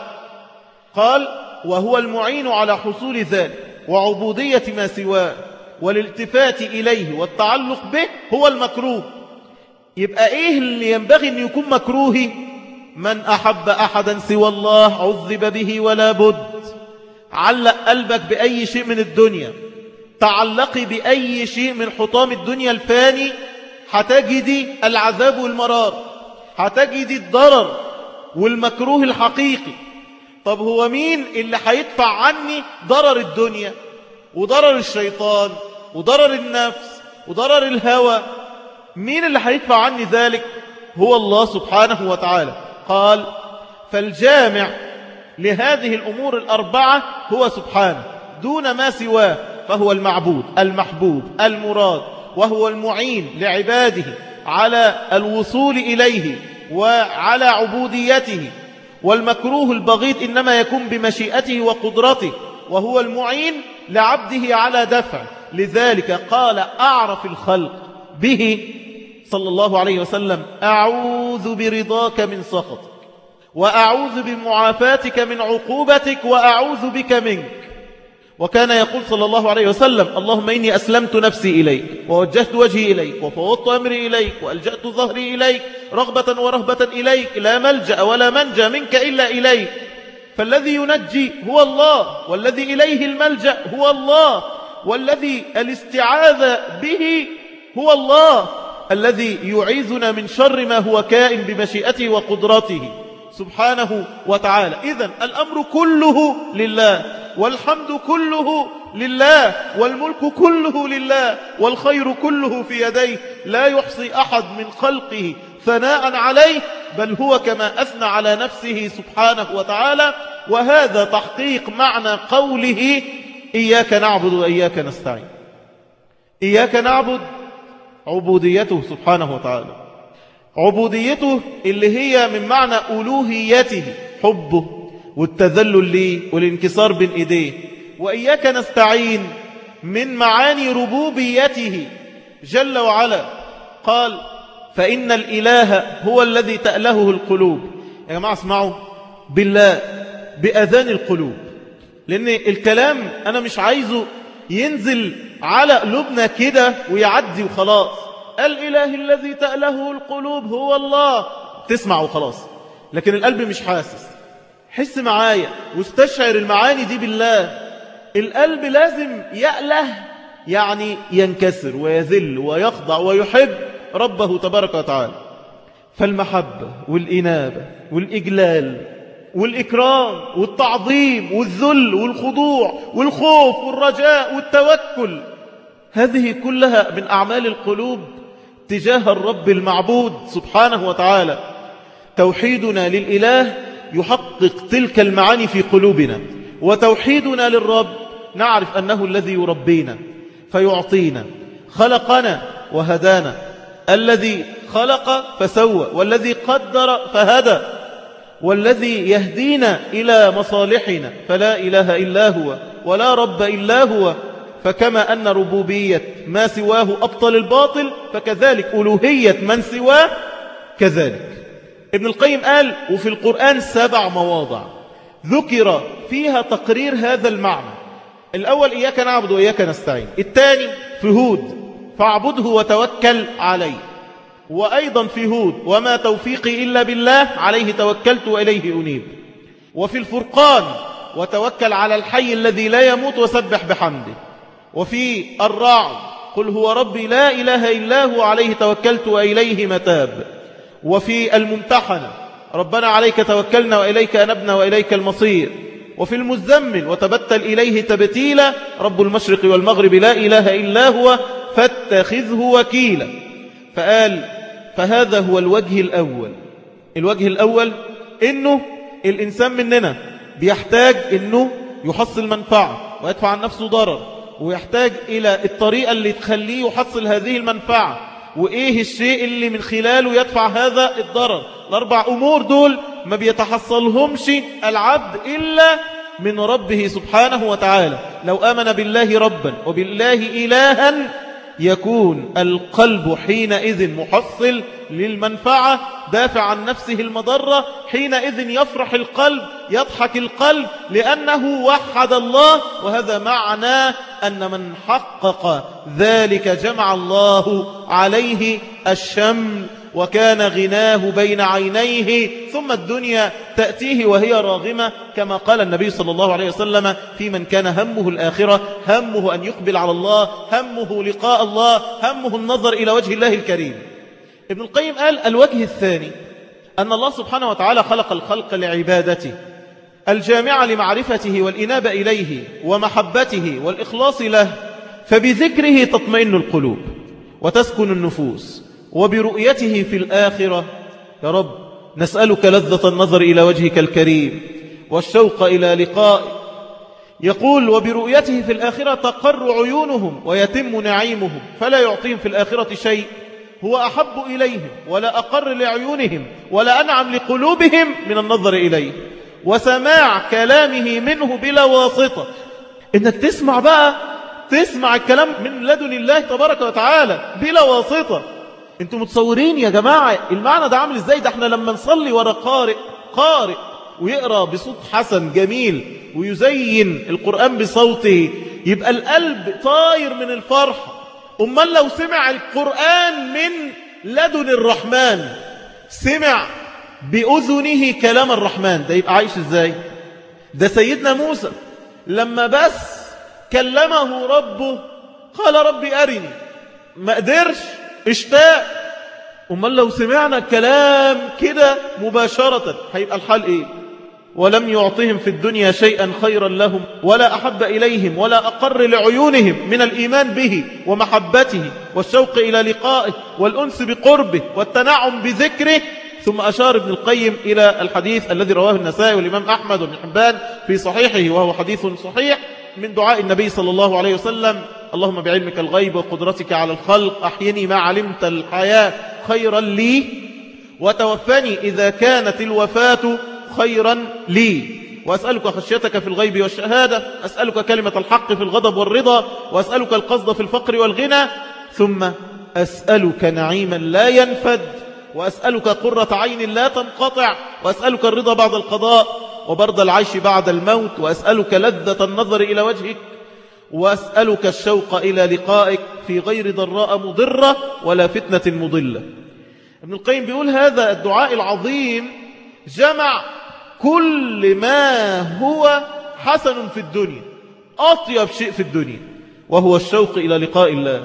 قال وهو المعين على حصول ذلك وعبودية ما سواه والالتفات إليه والتعلق به هو المكروه. يبقى إيه اللي ينبغي أن يكون مكروهي؟ من أحب أحدا سوى الله عذب به ولا بد. علق قلبك بأي شيء من الدنيا، تعلقي بأي شيء من حطام الدنيا الفاني، هتجدي العذاب والمرار، هتجدي الضرر والمكروه الحقيقي. طب هو مين اللي هيدفع عني ضرر الدنيا وضرر الشيطان وضرر النفس وضرر الهوى؟ مين اللي هيدفع عني ذلك؟ هو الله سبحانه وتعالى. قال فالجامع لهذه الأمور الأربعة هو سبحانه دون ما سواه، فهو المعبود المحبوب المراد، وهو المعين لعباده على الوصول إليه وعلى عبوديته. والمكروه البغيض إنما يكون بمشيئته وقدرته، وهو المعين لعبده على دفع. لذلك قال أعرف الخلق به صلى الله عليه وسلم أعوذ برضاك من سخطك، وأعوذ بمعافاتك من عقوبتك، وأعوذ بك منك. وكان يقول صلى الله عليه وسلم اللهم إني أسلمت نفسي إليك ووجهت وجهي إليك وفوضت أمري إليك وألجأت ظهري إليك رغبة ورهبة إليك، لا ملجأ ولا منجى منك إلا إليك. فالذي ينجي هو الله، والذي إليه الملجأ هو الله، والذي الاستعاذة به هو الله، الذي يعيذنا من شر ما هو كائن بمشيئته وقدرته سبحانه وتعالى. إذن الأمر كله لله، والحمد كله لله، والملك كله لله، والخير كله في يديه، لا يحصي أحد من خلقه ثناء عليه، بل هو كما أثنى على نفسه سبحانه وتعالى. وهذا تحقيق معنى قوله إياك نعبد وإياك نستعين. إياك نعبد عبوديته سبحانه وتعالى، عبوديته اللي هي من معنى ألوهيته، حبه والتذلل ليه والانكسار بين إيديه. وإياك نستعين من معاني ربوبيته جل وعلا، قال فإن الإله هو الذي تألهه القلوب. يا جماعة اسمعوا بالله بأذان القلوب، لأن الكلام أنا مش عايزه ينزل على قلوبنا كده ويعدي وخلاص. الإله الذي تألهه القلوب هو الله، تسمع وخلاص، لكن القلب مش حاسس. حس معايا واستشعر المعاني دي بالله. القلب لازم يأله، يعني ينكسر ويذل ويخضع ويحب ربه تبارك وتعالى. فالمحبة والإنابة والإجلال والإكرام والتعظيم والذل والخضوع والخوف والرجاء والتوكل، هذه كلها من أعمال القلوب تجاه الرب المعبود سبحانه وتعالى. توحيدنا للإله يحقق تلك المعاني في قلوبنا، وتوحيدنا للرب نعرف أنه الذي يربينا فيعطينا، خلقنا وهدانا، الذي خلق فسوى، والذي قدر فهدى، والذي يهدينا إلى مصالحنا، فلا إله إلا هو ولا رب إلا هو. فكما أن ربوبية ما سواه أبطل الباطل، فكذلك ألوهية من سواه كذلك. ابن القيم قال وفي القرآن سبع مواضع ذكر فيها تقرير هذا المعنى. الأول إياك نعبد وإياك نستعين، الثاني في هود فاعبده وتوكل عليه، وأيضا في هود وما توفيقي إلا بالله عليه توكلت وإليه أنيب، وفي الفرقان وتوكل على الحي الذي لا يموت وسبح بحمده، وفي الرعد قل هو ربي لا إله إلا هو عليه توكلت وإليه متاب، وفي الممتحنة ربنا عليك توكلنا وإليك أنبنا وإليك المصير، وفي المزمل وتبتل إليه تبتيلا رب المشرق والمغرب لا إله إلا هو فاتخذه وكيلا. فقال فهذا هو الوجه الأول. الوجه الأول إنه الإنسان مننا بيحتاج إنه يحصل منفعة ويدفع عن نفسه ضرر، ويحتاج إلى الطريقة اللي تخليه يحصل هذه المنفعة، وإيه الشيء اللي من خلاله يدفع هذا الضرر. الأربع أمور دول ما بيتحصلهمش العبد إلا من ربه سبحانه وتعالى. لو آمن بالله ربا وبالله إلها يكون القلب حينئذ محصل للمنفعة، دافع عن نفسه المضرة، حينئذ يفرح القلب، يضحك القلب، لأنه وحد الله. وهذا معنى أن من حقق ذلك جمع الله عليه الشمل، وكان غناه بين عينيه، ثم الدنيا تأتيه وهي راغمة، كما قال النبي صلى الله عليه وسلم في من كان همه الآخرة، همه أن يقبل على الله، همه لقاء الله، همه النظر إلى وجه الله الكريم. ابن القيم قال الوجه الثاني أن الله سبحانه وتعالى خلق الخلق لعبادته الجامعة لمعرفته والإنابة إليه ومحبته والإخلاص له، فبذكره تطمئن القلوب وتسكن النفوس، وبرؤيته في الآخرة يا رب نسألك لذة النظر إلى وجهك الكريم والشوق إلى لقائك. يقول وبرؤيته في الآخرة تقر عيونهم ويتم نعيمهم، فلا يعطيهم في الآخرة شيء هو أحب إليهم ولا أقر لعيونهم ولا أنعم لقلوبهم من النظر إليه وسماع كلامه منه بلا واسطة. إنك تسمع بقى، تسمع الكلام من لدن الله تبارك وتعالى بلا واسطة. انتم متصورين يا جماعة المعنى ده عامل ازاي؟ ده احنا لما نصلي ورا قارئ قارئ ويقرأ بصوت حسن جميل ويزين القرآن بصوته، يبقى القلب طاير من الفرحة. أمال لو سمع القرآن من لدن الرحمن، سمع بأذنه كلام الرحمن، ده يبقى عايش ازاي؟ ده سيدنا موسى لما بس كلمه ربه قال ربي أرني، ما قدرش، اشتاق. أمال لو سمعنا الكلام كده مباشرة هيبقى الحال ايه؟ ولم يعطهم في الدنيا شيئا خيرا لهم ولا أحب إليهم ولا أقر لعيونهم من الإيمان به ومحبته والشوق إلى لقائه والأنس بقربه والتنعم بذكره. ثم أشار ابن القيم إلى الحديث الذي رواه النسائي والإمام أحمد وابن حبان في صحيحه، وهو حديث صحيح من دعاء النبي صلى الله عليه وسلم: اللهم بعلمك الغيب وقدرتك على الخلق أحيني ما علمت الحياة خيرا لي وتوفني إذا كانت الوفاة خيرا لي، وأسألك خشيتك في الغيب والشهادة، أسألك كلمة الحق في الغضب والرضا، وأسألك القصد في الفقر والغنى، ثم أسألك نعيما لا ينفد، وأسألك قرة عين لا تنقطع، وأسألك الرضا بعد القضاء وبرد العيش بعد الموت، وأسألك لذة النظر إلى وجهك، وأسألك الشوق إلى لقائك في غير ضراء مضرة ولا فتنة مضلة. ابن القيم بيقول هذا الدعاء العظيم جمع كل ما هو حسن في الدنيا، أطيب شيء في الدنيا وهو الشوق إلى لقاء الله،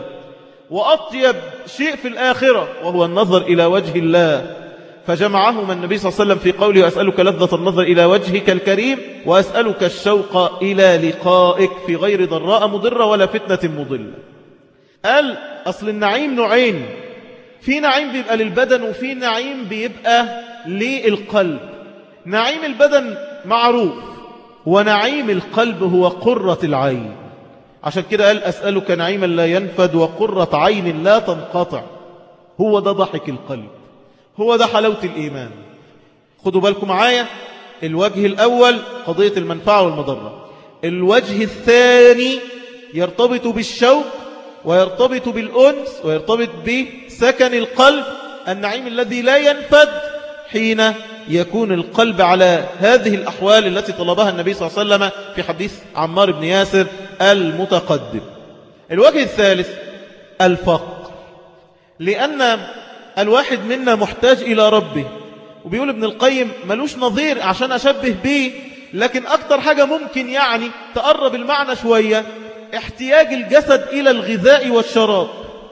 وأطيب شيء في الآخرة وهو النظر إلى وجه الله، فجمعهما النبي صلى الله عليه وسلم في قوله أسألك لذة النظر إلى وجهك الكريم، وأسألك الشوق إلى لقائك في غير ضراء مضرة ولا فتنة مضلة. قال أصل النعيم نوعين، في نعيم بيبقى للبدن وفي نعيم بيبقى للقلب. نعيم البدن معروف، ونعيم القلب هو قرة العين، عشان كده قال أسألك نعيما لا ينفد وقرة عين لا تنقطع. هو ده ضحك القلب، هو ده حلاوة الإيمان. خدوا بالكم معايا، الوجه الأول قضية المنفعة والمضرة، الوجه الثاني يرتبط بالشوق ويرتبط بالأنس ويرتبط بسكن القلب، النعيم الذي لا ينفد حين يكون القلب على هذه الأحوال التي طلبها النبي صلى الله عليه وسلم في حديث عمار بن ياسر المتقدم. الوجه الثالث الفقر، لأن الواحد منا محتاج إلى ربه، وبيقول ابن القيم ملوش نظير عشان أشبه به، لكن أكتر حاجة ممكن يعني تقرب المعنى شوية احتياج الجسد إلى الغذاء والشراب،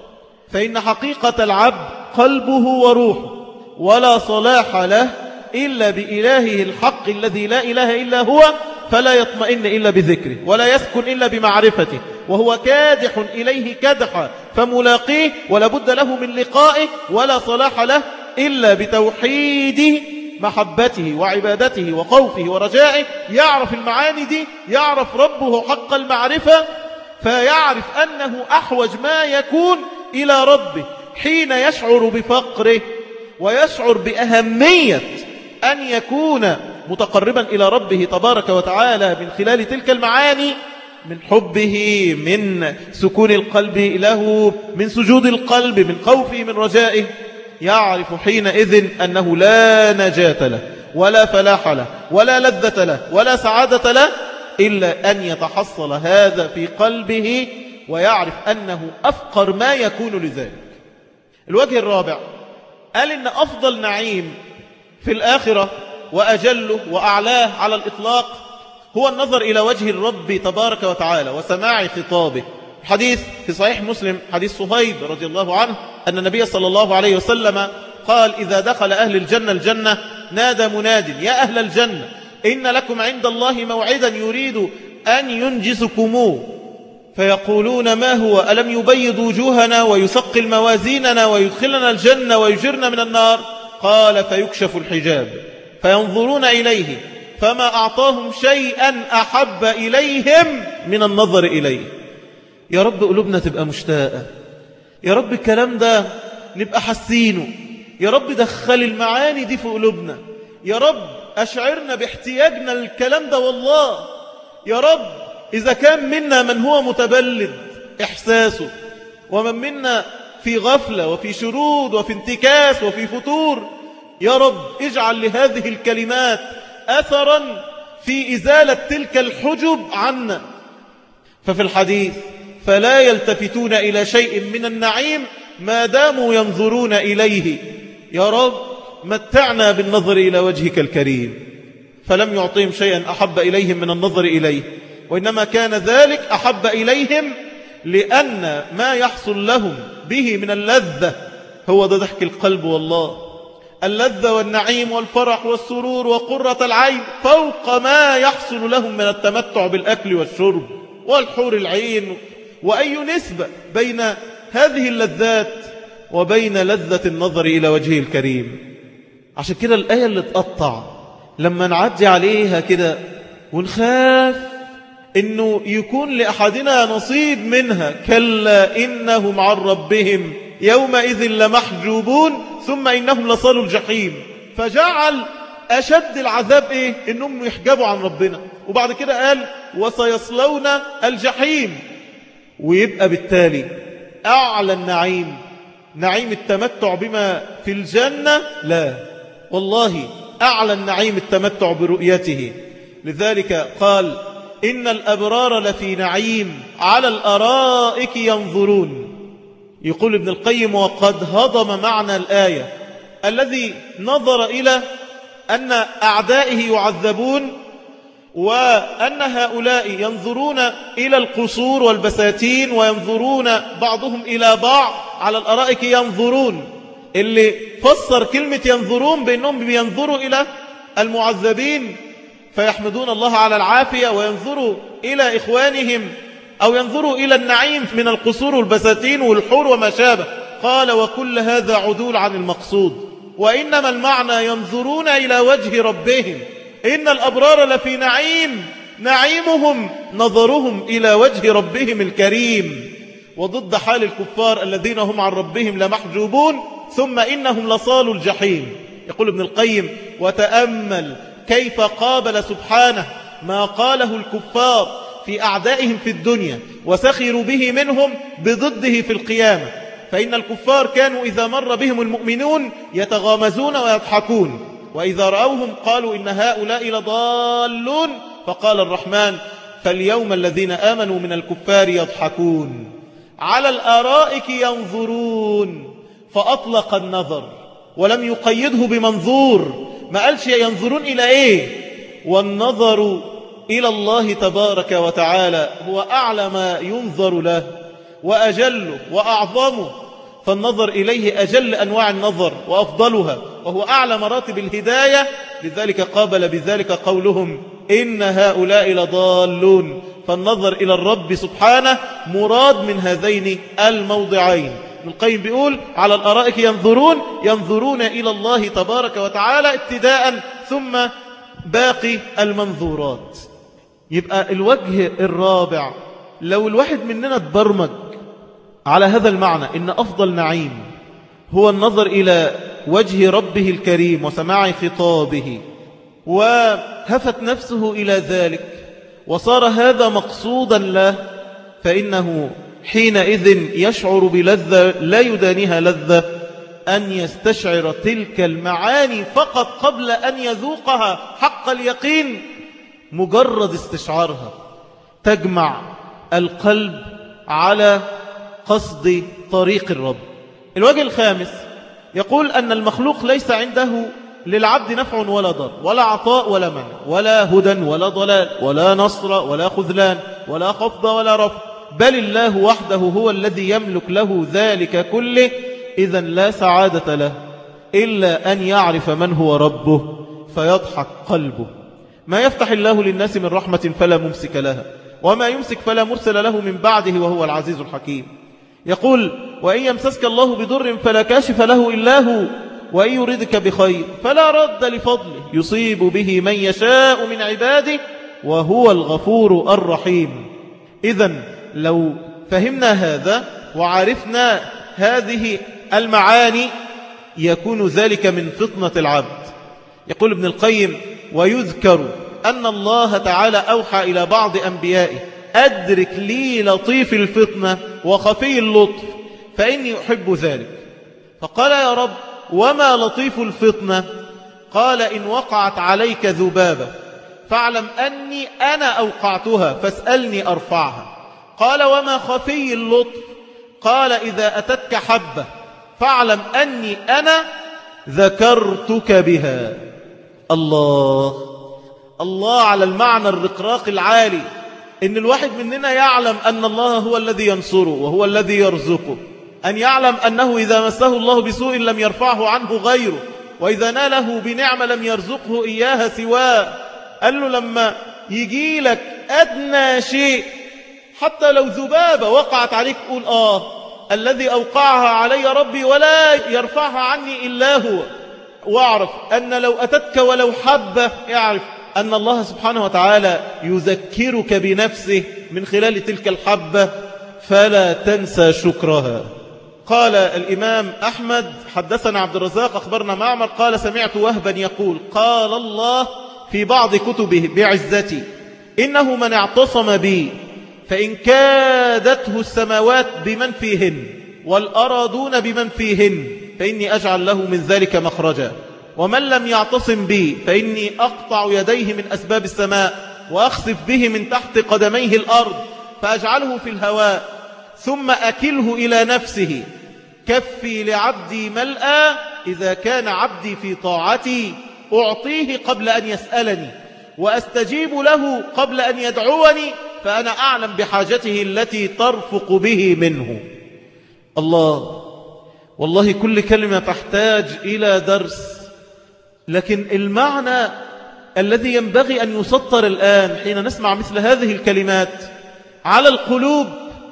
فإن حقيقة العبد قلبه وروحه، ولا صلاح له إلا بإلهه الحق الذي لا إله إلا هو، فلا يطمئن إلا بذكره ولا يسكن إلا بمعرفته، وهو كادح إليه كدحا فملاقيه، ولا بد له من لقائه، ولا صلاح له إلا بتوحيده محبته وعبادته وخوفه ورجائه. يعرف المعاني دي، يعرف ربه حق المعرفة، فيعرف أنه أحوج ما يكون إلى ربه حين يشعر بفقره، ويشعر بأهمية أن يكون متقربا إلى ربه تبارك وتعالى من خلال تلك المعاني، من حبه، من سكون القلب له، من سجود القلب، من خوفه، من رجائه. يعرف حينئذ أنه لا نجاة له ولا فلاح له ولا لذة له ولا سعادة له إلا أن يتحصل هذا في قلبه، ويعرف أنه أفقر ما يكون لذلك. الوجه الرابع قال إن أفضل نعيم في الآخرة وأجله وأعلاه على الإطلاق هو النظر إلى وجه الرب تبارك وتعالى وسماع خطابه. حديث في صحيح مسلم، حديث صهيب رضي الله عنه، أن النبي صلى الله عليه وسلم قال إذا دخل أهل الجنة الجنة نادى مناد يا أهل الجنة إن لكم عند الله موعدا يريد أن ينجزكموه، فيقولون ما هو ألم يبيض وجوهنا ويثقل موازيننا ويدخلنا الجنة ويجرنا من النار؟ قال فيكشف الحجاب فينظرون إليه فما أعطاهم شيئا أحب إليهم من النظر إليه. يا رب قلوبنا تبقى مشتاقة، يا رب الكلام ده نبقى حسينه، يا رب دخل المعاني دي في قلوبنا، يا رب أشعرنا باحتياجنا للكلام ده. والله يا رب إذا كان منا من هو متبلد إحساسه، ومن منا في غفلة وفي شرود وفي انتكاس وفي فتور، يا رب اجعل لهذه الكلمات أثرا في إزالة تلك الحجب عنا. ففي الحديث فلا يلتفتون إلى شيء من النعيم ما داموا ينظرون إليه. يا رب متعنا بالنظر إلى وجهك الكريم، فلم يعطيهم شيئا أحب إليهم من النظر إليه، وإنما كان ذلك أحب إليهم لأن ما يحصل لهم به من اللذة هو ده ضحك القلب. والله اللذة والنعيم والفرح والسرور وقرة العين فوق ما يحصل لهم من التمتع بالأكل والشرب والحور العين. وأي نسبة بين هذه اللذات وبين لذة النظر إلى وجهه الكريم؟ عشان كده الآية اللي تقطع لما نعدي عليها كده ونخاف إنه يكون لأحدنا نصيب منها، كلا إنهم عن ربهم يومئذ لمحجوبون ثم إنهم لصالوا الجحيم. فجعل أشد العذاب إيه؟ إنهم يحجبوا عن ربنا. وبعد كده قال وسيصلون الجحيم. ويبقى بالتالي أعلى النعيم نعيم التمتع بما في الجنة؟ لا والله، أعلى النعيم التمتع برؤيته. لذلك قال إن الأبرار لفي نعيم على الأرائك ينظرون. يقول ابن القيم وقد هضم معنى الآية الذي نظر إلى أن أعدائه يعذبون وأن هؤلاء ينظرون إلى القصور والبساتين وينظرون بعضهم إلى بعض على الأرائك ينظرون. اللي فسر كلمة ينظرون بأنهم بينظروا إلى المعذبين فيحمدون الله على العافية، وينظروا إلى إخوانهم أو ينظروا إلى النعيم من القصور والبساتين والحور وما شابه. قال وكل هذا عدول عن المقصود، وإنما المعنى ينظرون إلى وجه ربهم. إن الأبرار لفي نعيم نعيمهم نظرهم إلى وجه ربهم الكريم، وضد حال الكفار الذين هم عن ربهم لمحجوبون ثم إنهم لصالوا الجحيم. يقول ابن القيم وتأمل كيف قابل سبحانه ما قاله الكفار في أعدائهم في الدنيا وسخروا به منهم بضده في القيامة. فإن الكفار كانوا إذا مر بهم المؤمنون يتغامزون ويضحكون، وإذا رأوهم قالوا إن هؤلاء لضالون. فقال الرحمن فاليوم الذين آمنوا من الكفار يضحكون على الآرائك ينظرون. فأطلق النظر ولم يقيده بمنظور، ما قالش ينظرون إلى إيه. والنظر إلى الله تبارك وتعالى هو أعلى ما ينظر له وأجله وأعظمه، فالنظر إليه أجل أنواع النظر وأفضلها، وهو أعلى مراتب الهداية. لذلك قابل بذلك قولهم إن هؤلاء لضالون. فالنظر إلى الرب سبحانه مراد من هذين الموضعين. ابن القيم بيقول على الأرائك ينظرون، ينظرون إلى الله تبارك وتعالى ابتداء ثم باقي المنظورات. يبقى الوجه الرابع لو الواحد مننا تبرمج على هذا المعنى إن أفضل نعيم هو النظر إلى وجه ربه الكريم وسماع خطابه، وهفت نفسه إلى ذلك وصار هذا مقصودا له، فإنه حينئذ يشعر بلذة لا يدانيها لذة أن يستشعر تلك المعاني فقط قبل أن يذوقها حق اليقين. مجرد استشعارها تجمع القلب على قصد طريق الرب. الوجه الخامس يقول أن المخلوق ليس عنده للعبد نفع ولا ضر ولا عطاء ولا منع ولا هدى ولا ضلال ولا نصر ولا خذلان ولا خفض ولا رفض، بل الله وحده هو الذي يملك له ذلك كله. إذن لا سعادة له إلا أن يعرف من هو ربه فيضحك قلبه. ما يفتح الله للناس من رحمة فلا ممسك لها، وما يمسك فلا مرسل له من بعده، وهو العزيز الحكيم. يقول وإن يمسسك الله بضر فلا كاشف له إلا هو، وإن يردك بخير فلا رد لفضله يصيب به من يشاء من عباده وهو الغفور الرحيم. إذن لو فهمنا هذا وعرفنا هذه المعاني يكون ذلك من فطنة العبد. يقول ابن القيم ويذكر أن الله تعالى أوحى إلى بعض أنبيائه أدرك لي لطيف الفطنة وخفي اللطف فإني أحب ذلك. فقال يا رب وما لطيف الفطنة؟ قال إن وقعت عليك ذبابة فاعلم أني أنا أوقعتها فاسألني أرفعها. قال وما خفي اللطف؟ قال إذا أتتك حبة فاعلم أني أنا ذكرتك بها. الله الله على المعنى الرقراق العالي، إن الواحد مننا يعلم أن الله هو الذي ينصره وهو الذي يرزقه، أن يعلم أنه إذا مسه الله بسوء لم يرفعه عنه غيره، وإذا ناله بنعمة لم يرزقه إياها سواه. قال له لما يجي لك أدنى شيء حتى لو ذبابة وقعت عليك قول آه الذي أوقعها علي ربي ولا يرفعها عني إلا هو. واعرف أن لو أتتك ولو حبة اعرف أن الله سبحانه وتعالى يذكرك بنفسه من خلال تلك الحبة فلا تنسى شكرها. قال الإمام أحمد حدثنا عبد الرزاق أخبرنا معمر قال سمعت وهبا يقول قال الله في بعض كتبه بعزتي إنه من اعتصم بي فإن كادته السماوات بمن فيهن والأرضون بمن فيهن فإني أجعل له من ذلك مخرجا، ومن لم يعتصم بي فإني أقطع يديه من أسباب السماء وأخسف به من تحت قدميه الأرض فأجعله في الهواء ثم أكله إلى نفسه. كفي لعبدي ملأى إذا كان عبدي في طاعتي أعطيه قبل أن يسألني وأستجيب له قبل أن يدعوني فأنا أعلم بحاجته التي ترفق به منه. الله، والله كل كلمة تحتاج إلى درس، لكن المعنى الذي ينبغي أن يسطر الآن حين نسمع مثل هذه الكلمات على القلوب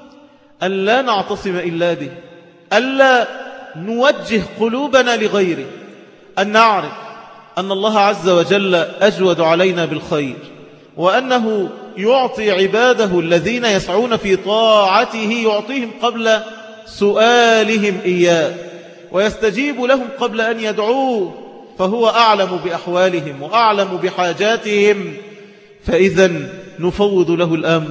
أن لا نعتصم إلا به، ألا نوجه قلوبنا لغيره، أن نعرف أن الله عز وجل أجود علينا بالخير، وأنه يعطي عباده الذين يسعون في طاعته يعطيهم قبل سؤالهم إياه، ويستجيب لهم قبل أن يدعوه، فهو أعلم بأحوالهم وأعلم بحاجاتهم، فإذا نفوض له الأمر.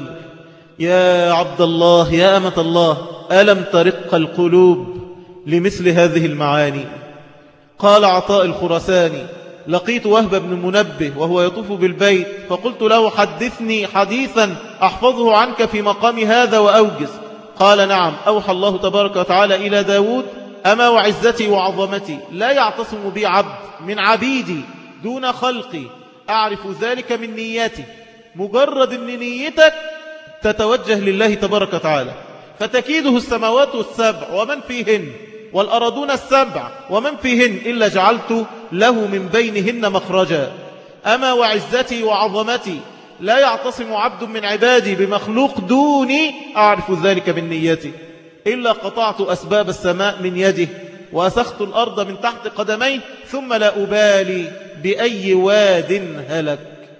يا عبد الله، يا أمة الله، ألم ترق القلوب لمثل هذه المعاني؟ قال عطاء الخرساني لقيت وهب بن منبه وهو يطوف بالبيت فقلت له حدثني حديثا أحفظه عنك في مقام هذا وأوجز. قال نعم، أوحى الله تبارك وتعالى إلى داود أما وعزتي وعظمتي لا يعتصم بي عبد من عبيدي دون خلقي أعرف ذلك من نيتي. مجرد أن نيتك تتوجه لله تبارك وتعالى فتكيده السماوات السبع ومن فيهن والأرضون السبع ومن فيهن إلا جعلت له من بينهن مخرجا. أما وعزتي وعظمتي لا يعتصم عبد من عبادي بمخلوق دوني أعرف ذلك من نيتي إلا قطعت أسباب السماء من يده وأسخت الأرض من تحت قدميه ثم لا أبالي بأي واد هلك.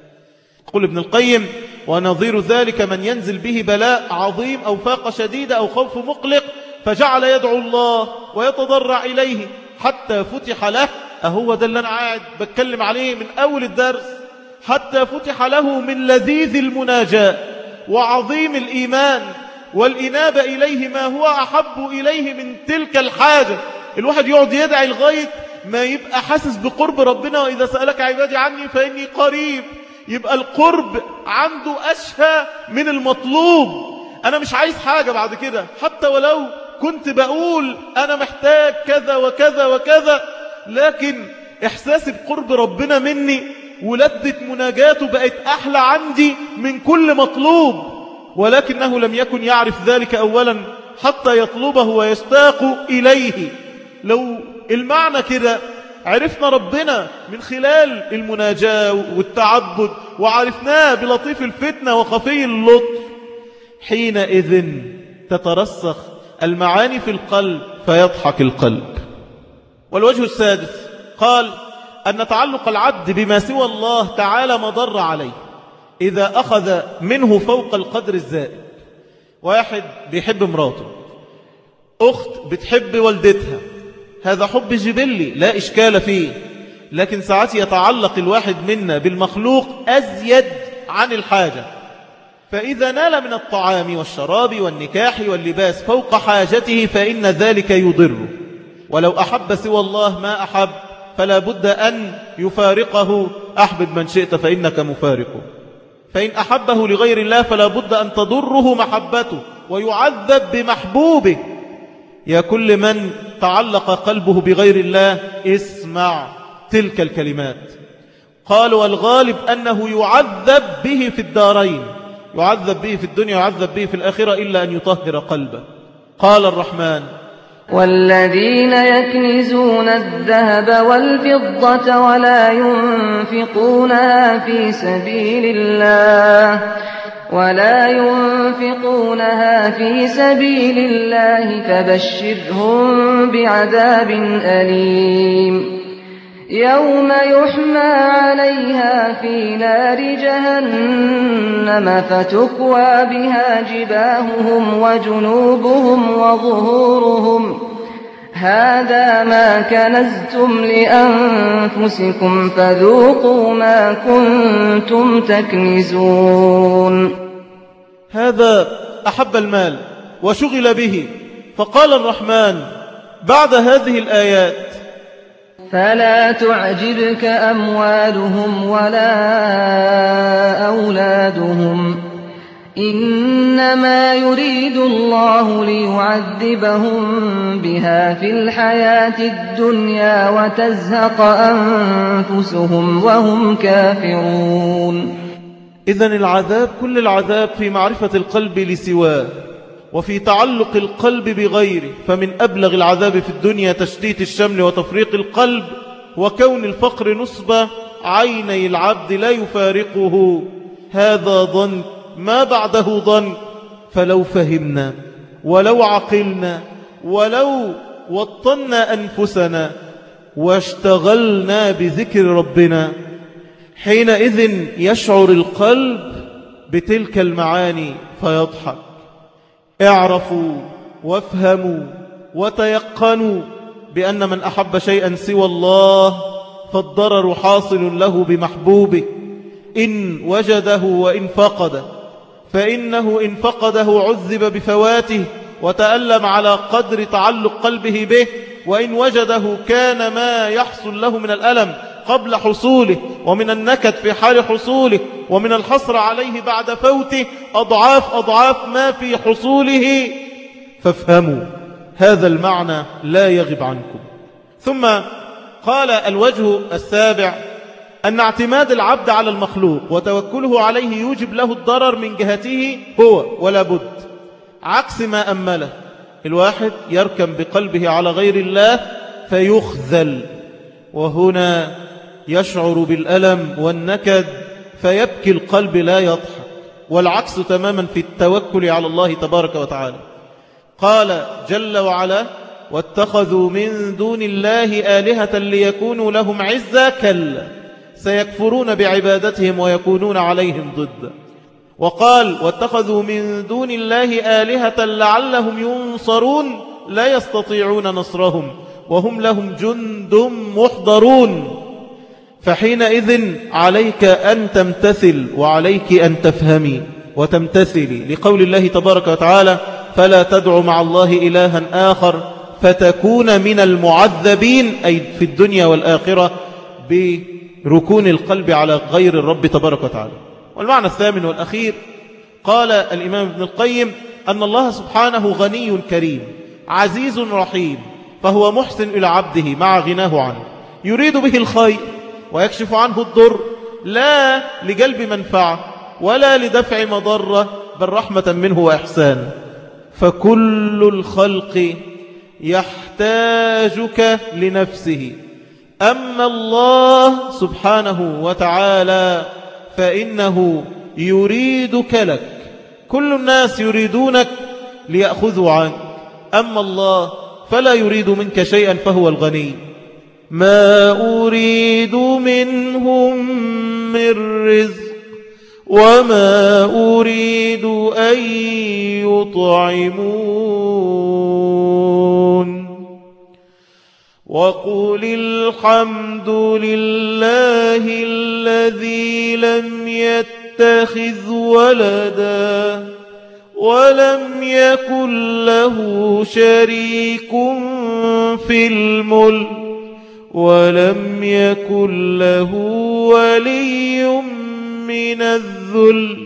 قل ابن القيم ونظير ذلك من ينزل به بلاء عظيم أو فاقة شديدة أو خوف مقلق فجعل يدعو الله ويتضرع إليه حتى فتح له. أهو ده اللي أنا قاعد بتكلم عليه من أول الدرس، حتى فتح له من لذيذ المناجاة وعظيم الإيمان والإنابة إليه ما هو أحب إليه من تلك الحاجة. الواحد يقعد يدعي لغاية ما يبقى حاسس بقرب ربنا، وإذا سألك عبادي عني فإني قريب، يبقى القرب عنده أشهى من المطلوب. أنا مش عايز حاجة بعد كده، حتى ولو كنت بقول أنا محتاج كذا وكذا وكذا، لكن إحساسي بقرب ربنا مني ولذة مناجاته بقت أحلى عندي من كل مطلوب. ولكنه لم يكن يعرف ذلك أولا حتى يطلبه ويشتاق إليه. لو المعنى كده عرفنا ربنا من خلال المناجاة والتعبد وعرفناه بلطيف الفتنة وخفي اللطف، حينئذ تترسخ المعاني في القلب فيضحك القلب. والوجه السادس قال أن تعلق العبد بما سوى الله تعالى مضر عليه إذا أخذ منه فوق القدر الزائد. واحد بيحب مراته، أخت بتحب والدتها، هذا حب جبلي لا إشكال فيه، لكن ساعات يتعلق الواحد منا بالمخلوق أزيد عن الحاجة، فإذا نال من الطعام والشراب والنكاح واللباس فوق حاجته فإن ذلك يضره. ولو أحب سوى الله ما أحب فلا بد أن يفارقه. أحبب من شئت فإنك مفارقه. فإن أحبه لغير الله فلا بد أن تضره محبته ويعذب بمحبوبه. يا كل من تعلق قلبه بغير الله اسمع تلك الكلمات. قال والغالب أنه يعذب به في الدارين، يعذب به في الدنيا ويعذب به في الآخرة إلا أن يطهر قلبه. قال الرحمن والذين يكنزون الذهب والفضة ولا ينفقونها في سبيل الله ولا ينفقونها في سبيل الله فبشرهم بعذاب أليم يوم يحمى عليها في نار جهنم فتكوى بها جباههم وجنوبهم وظهورهم هذا ما كنزتم لأنفسكم فذوقوا ما كنتم تكنزون. هذا أحب المال وشغل به، فقال الرحمن بعد هذه الآيات: فلا تعجبك أموالهم ولا أولادهم إنما يريد الله ليعذبهم بها في الحياة الدنيا وتزهق أنفسهم وهم كافرون. إذن العذاب كل العذاب في معرفة القلب لسواه وفي تعلق القلب بغيره، فمن أبلغ العذاب في الدنيا تشتيت الشمل وتفريق القلب وكون الفقر نصب عيني العبد لا يفارقه. هذا ضنك ما بعده ضنك. فلو فهمنا ولو عقلنا ولو وطنا أنفسنا واشتغلنا بذكر ربنا، حينئذ يشعر القلب بتلك المعاني فيضحك. اعرفوا وافهموا وتيقنوا بأن من أحب شيئا سوى الله فالضرر حاصل له بمحبوبه إن وجده وإن فقده، فإنه إن فقده عذب بفواته وتألم على قدر تعلق قلبه به، وإن وجده كان ما يحصل له من الألم قبل حصوله ومن النكد في حال حصوله ومن الحسرة عليه بعد فوته أضعاف أضعاف ما في حصوله. فافهموا هذا المعنى لا يغب عنكم. ثم قال الوجه السابع أن اعتماد العبد على المخلوق وتوكله عليه يوجب له الضرر من جهته هو ولا بد، عكس ما أمله. الواحد يركن بقلبه على غير الله فيخذل، وهنا يشعر بالألم والنكد فيبكي القلب لا يضحك، والعكس تماما في التوكل على الله تبارك وتعالى. قال جل وعلا: واتخذوا من دون الله آلهة ليكونوا لهم عزا كلا سيكفرون بعبادتهم ويكونون عليهم ضد. وقال: واتخذوا من دون الله آلهة لعلهم ينصرون لا يستطيعون نصرهم وهم لهم جند محضرون. فحينئذ عليك أن تمتثل وعليك أن تفهمي وتمتثلي لقول الله تبارك وتعالى: فلا تدع مع الله إلها آخر فتكون من المعذبين، أي في الدنيا والآخرة بركون القلب على غير الرب تبارك وتعالى. والمعنى الثامن والأخير قال الإمام ابن القيم أن الله سبحانه غني كريم عزيز رحيم، فهو محسن إلى عبده مع غناه عنه، يريد به الخير ويكشف عنه الضر، لا لجلب منفعة ولا لدفع مضرة، بل رحمة منه وإحسان. فكل الخلق يحتاجك لنفسه، أما الله سبحانه وتعالى فإنه يريدك لك. كل الناس يريدونك ليأخذوا عنك، أما الله فلا يريد منك شيئا فهو الغني. ما أريد منهم من رزق وما أريد أن يطعمون وقل الحمد لله الذي لم يتخذ ولدا ولم يكن له شريك في الملك ولم يكن له ولي من الذل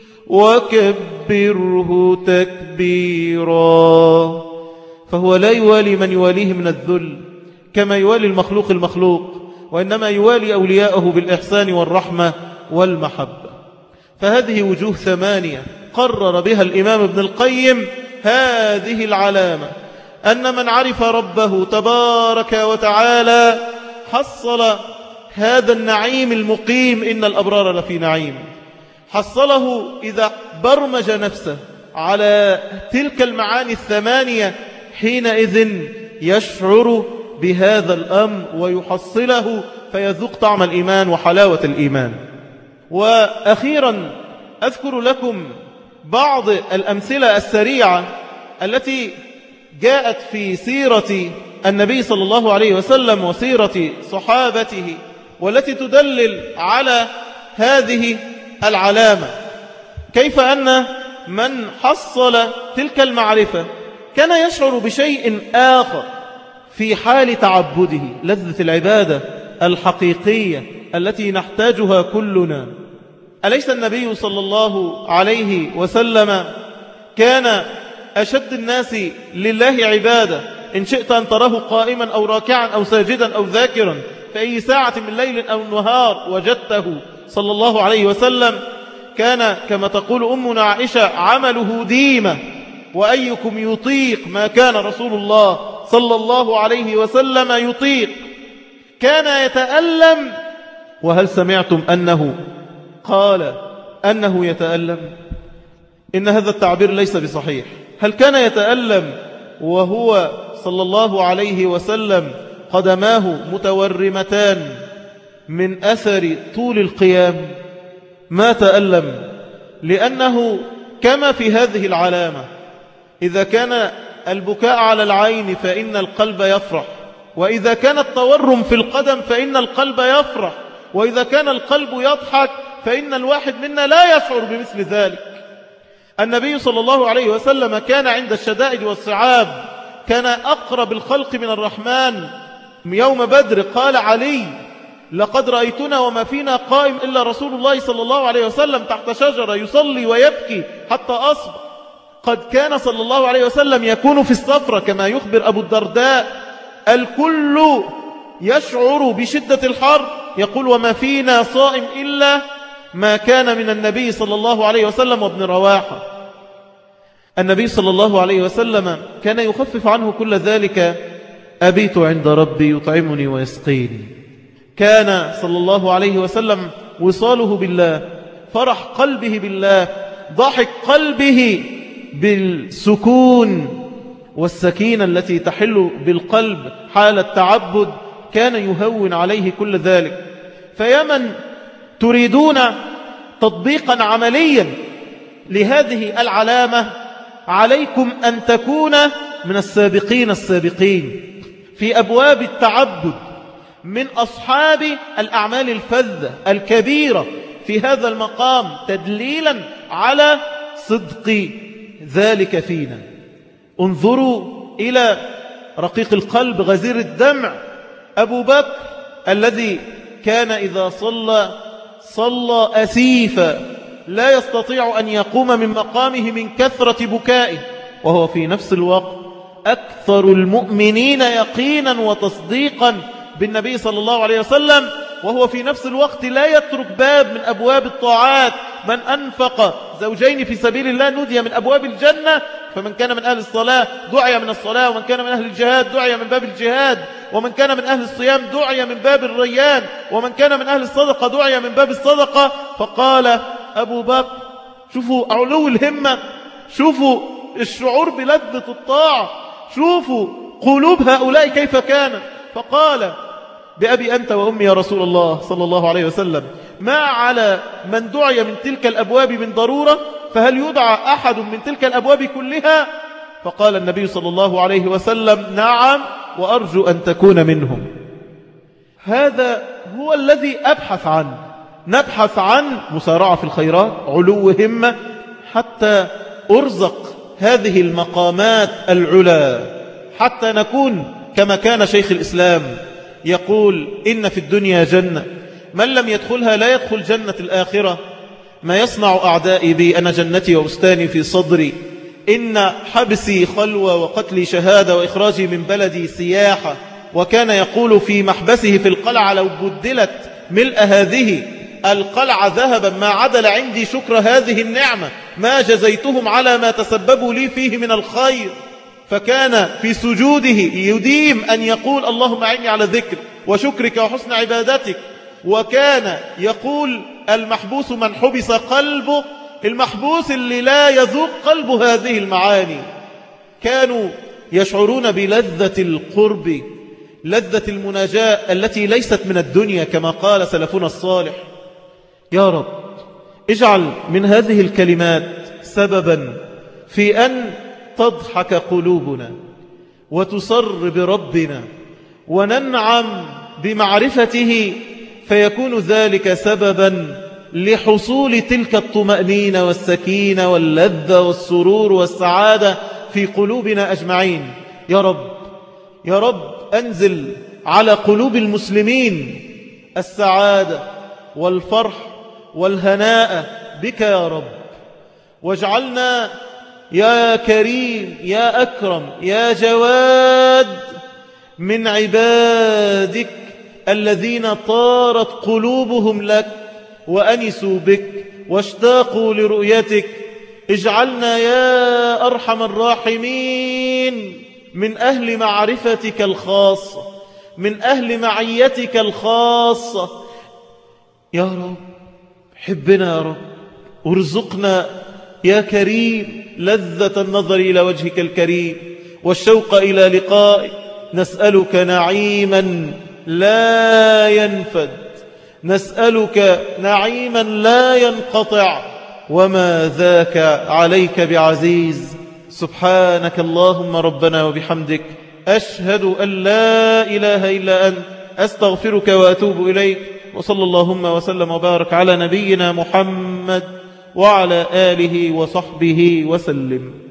وكبره تكبيرا. فهو لا يوالي من يواليه من الذل كما يوالي المخلوق المخلوق، وإنما يوالي أولياءه بالإحسان والرحمة والمحبة. فهذه وجوه ثمانية قرر بها الإمام ابن القيم هذه العلامة، أن من عرف ربه تبارك وتعالى حصل هذا النعيم المقيم، إن الأبرار لفي نعيم، حصله إذا برمج نفسه على تلك المعاني الثمانية، حينئذ يشعر بهذا الأمر ويحصله فيذوق طعم الإيمان وحلاوة الإيمان. وأخيرا أذكر لكم بعض الأمثلة السريعة التي جاءت في سيرة النبي صلى الله عليه وسلم وسيرة صحابته والتي تدلل على هذه العلامة، كيف أن من حصل تلك المعرفة كان يشعر بشيء آخر في حال تعبده، لذة العبادة الحقيقية التي نحتاجها كلنا. أليس النبي صلى الله عليه وسلم كان أشد الناس لله عبادة؟ إن شئت أن تراه قائما أو راكعا أو ساجدا أو ذاكرا في أي ساعة من ليل أو نهار وجدته صلى الله عليه وسلم. كان كما تقول أمنا عائشة عمله ديمة، وأيكم يطيق ما كان رسول الله صلى الله عليه وسلم يطيق. كان يتألم، وهل سمعتم أنه قال أنه يتألم؟ إن هذا التعبير ليس بصحيح. هل كان يتألم وهو صلى الله عليه وسلم قدماه متورمتان من أثر طول القيام؟ ما تألم، لأنه كما في هذه العلامة، إذا كان البكاء على العين فإن القلب يفرح، وإذا كان التورم في القدم فإن القلب يفرح، وإذا كان القلب يضحك فإن الواحد منا لا يشعر بمثل ذلك. النبي صلى الله عليه وسلم كان عند الشدائد والصعاب كان أقرب الخلق من الرحمن. يوم بدر قال علي: لقد رأيتنا وما فينا قائم إلا رسول الله صلى الله عليه وسلم تحت شجرة يصلي ويبكي حتى أصبح. قد كان صلى الله عليه وسلم يكون في السفرة كما يخبر أبو الدرداء، الكل يشعر بشدة الحر، يقول: وما فينا صائم إلا ما كان من النبي صلى الله عليه وسلم وابن رواحة. النبي صلى الله عليه وسلم كان يخفف عنه كل ذلك: أبيت عند ربي يطعمني ويسقيني. كان صلى الله عليه وسلم وصاله بالله، فرح قلبه بالله، ضحك قلبه بالسكون والسكينة التي تحل بالقلب حال التعبد، كان يهون عليه كل ذلك. فيا من تريدون تطبيقا عمليا لهذه العلامة، عليكم أن تكون من السابقين السابقين في أبواب التعبد، من أصحاب الأعمال الفذة الكبيرة في هذا المقام، تدليلا على صدق ذلك فينا. انظروا إلى رقيق القلب غزير الدمع أبو بكر الذي كان إذا صلى صلى أسيفا، لا يستطيع أن يقوم من مقامه من كثرة بكائه، وهو في نفس الوقت أكثر المؤمنين يقينا وتصديقا بالنبي صلى الله عليه وسلم، وهو في نفس الوقت لا يترك باب من أبواب الطاعات. من أنفق زوجين في سبيل الله نودي من أبواب الجنة، فمن كان من أهل الصلاة دعي من الصلاة، ومن كان من أهل الجهاد دعي من باب الجهاد، ومن كان من أهل الصيام دعي من باب الريان، ومن كان من أهل الصدقة دعي من باب الصدقة. فقال أبو بكر: شوفوا علو الهمة، شوفوا الشعور بلذة الطاعة، شوفوا قلوب هؤلاء كيف كانت. فقال: بأبي أنت وأمي يا رسول الله صلى الله عليه وسلم، ما على من دعي من تلك الأبواب من ضرورة، فهل يدعى أحد من تلك الأبواب كلها؟ فقال النبي صلى الله عليه وسلم: نعم، وأرجو أن تكون منهم. هذا هو الذي أبحث عنه. نبحث عن مسارعة في الخيرات، علو همة، حتى أرزق هذه المقامات العلا، حتى نكون كما كان شيخ الإسلام يقول: إن في الدنيا جنة، من لم يدخلها لا يدخل جنة الآخرة. ما يصنع أعدائي بي، أنا جنتي وبستاني في صدري، إن حبسي خلوة وقتلي شهادة وإخراجي من بلدي سياحة. وكان يقول في محبسه في القلعة: لو بدلت ملء هذه القلعة ذهبا ما عدل عندي شكر هذه النعمة، ما جزيتهم على ما تسببوا لي فيه من الخير. فكان في سجوده يديم أن يقول: اللهم أعني على ذكر وشكرك وحسن عبادتك. وكان يقول: المحبوس من حبس قلبه، المحبوس اللي لا يذوق قلبه هذه المعاني. كانوا يشعرون بلذة القرب، لذة المناجاة التي ليست من الدنيا كما قال سلفنا الصالح. يا رب اجعل من هذه الكلمات سببا في أن تضحك قلوبنا، وتسر بربنا وننعم بمعرفته، فيكون ذلك سببا لحصول تلك الطمأنينة والسكينة واللذة والسرور والسعادة في قلوبنا أجمعين. يا رب يا رب أنزل على قلوب المسلمين السعادة والفرح والهناء بك يا رب، واجعلنا يا كريم يا أكرم يا جواد من عبادك الذين طارت قلوبهم لك وأنسوا بك واشتاقوا لرؤيتك. اجعلنا يا أرحم الراحمين من أهل معرفتك الخاصة، من أهل معيتك الخاصة. يا رب حبنا يا رب، وارزقنا يا كريم لذة النظر إلى وجهك الكريم والشوق إلى لقائك. نسألك نعيما لا ينفد، نسألك نعيما لا ينقطع، وما ذاك عليك بعزيز. سبحانك اللهم ربنا وبحمدك، أشهد أن لا إله إلا أنت، أستغفرك وأتوب إليك. وصلى اللهم وسلم وبارك على نبينا محمد وعلى آله وصحبه وسلم.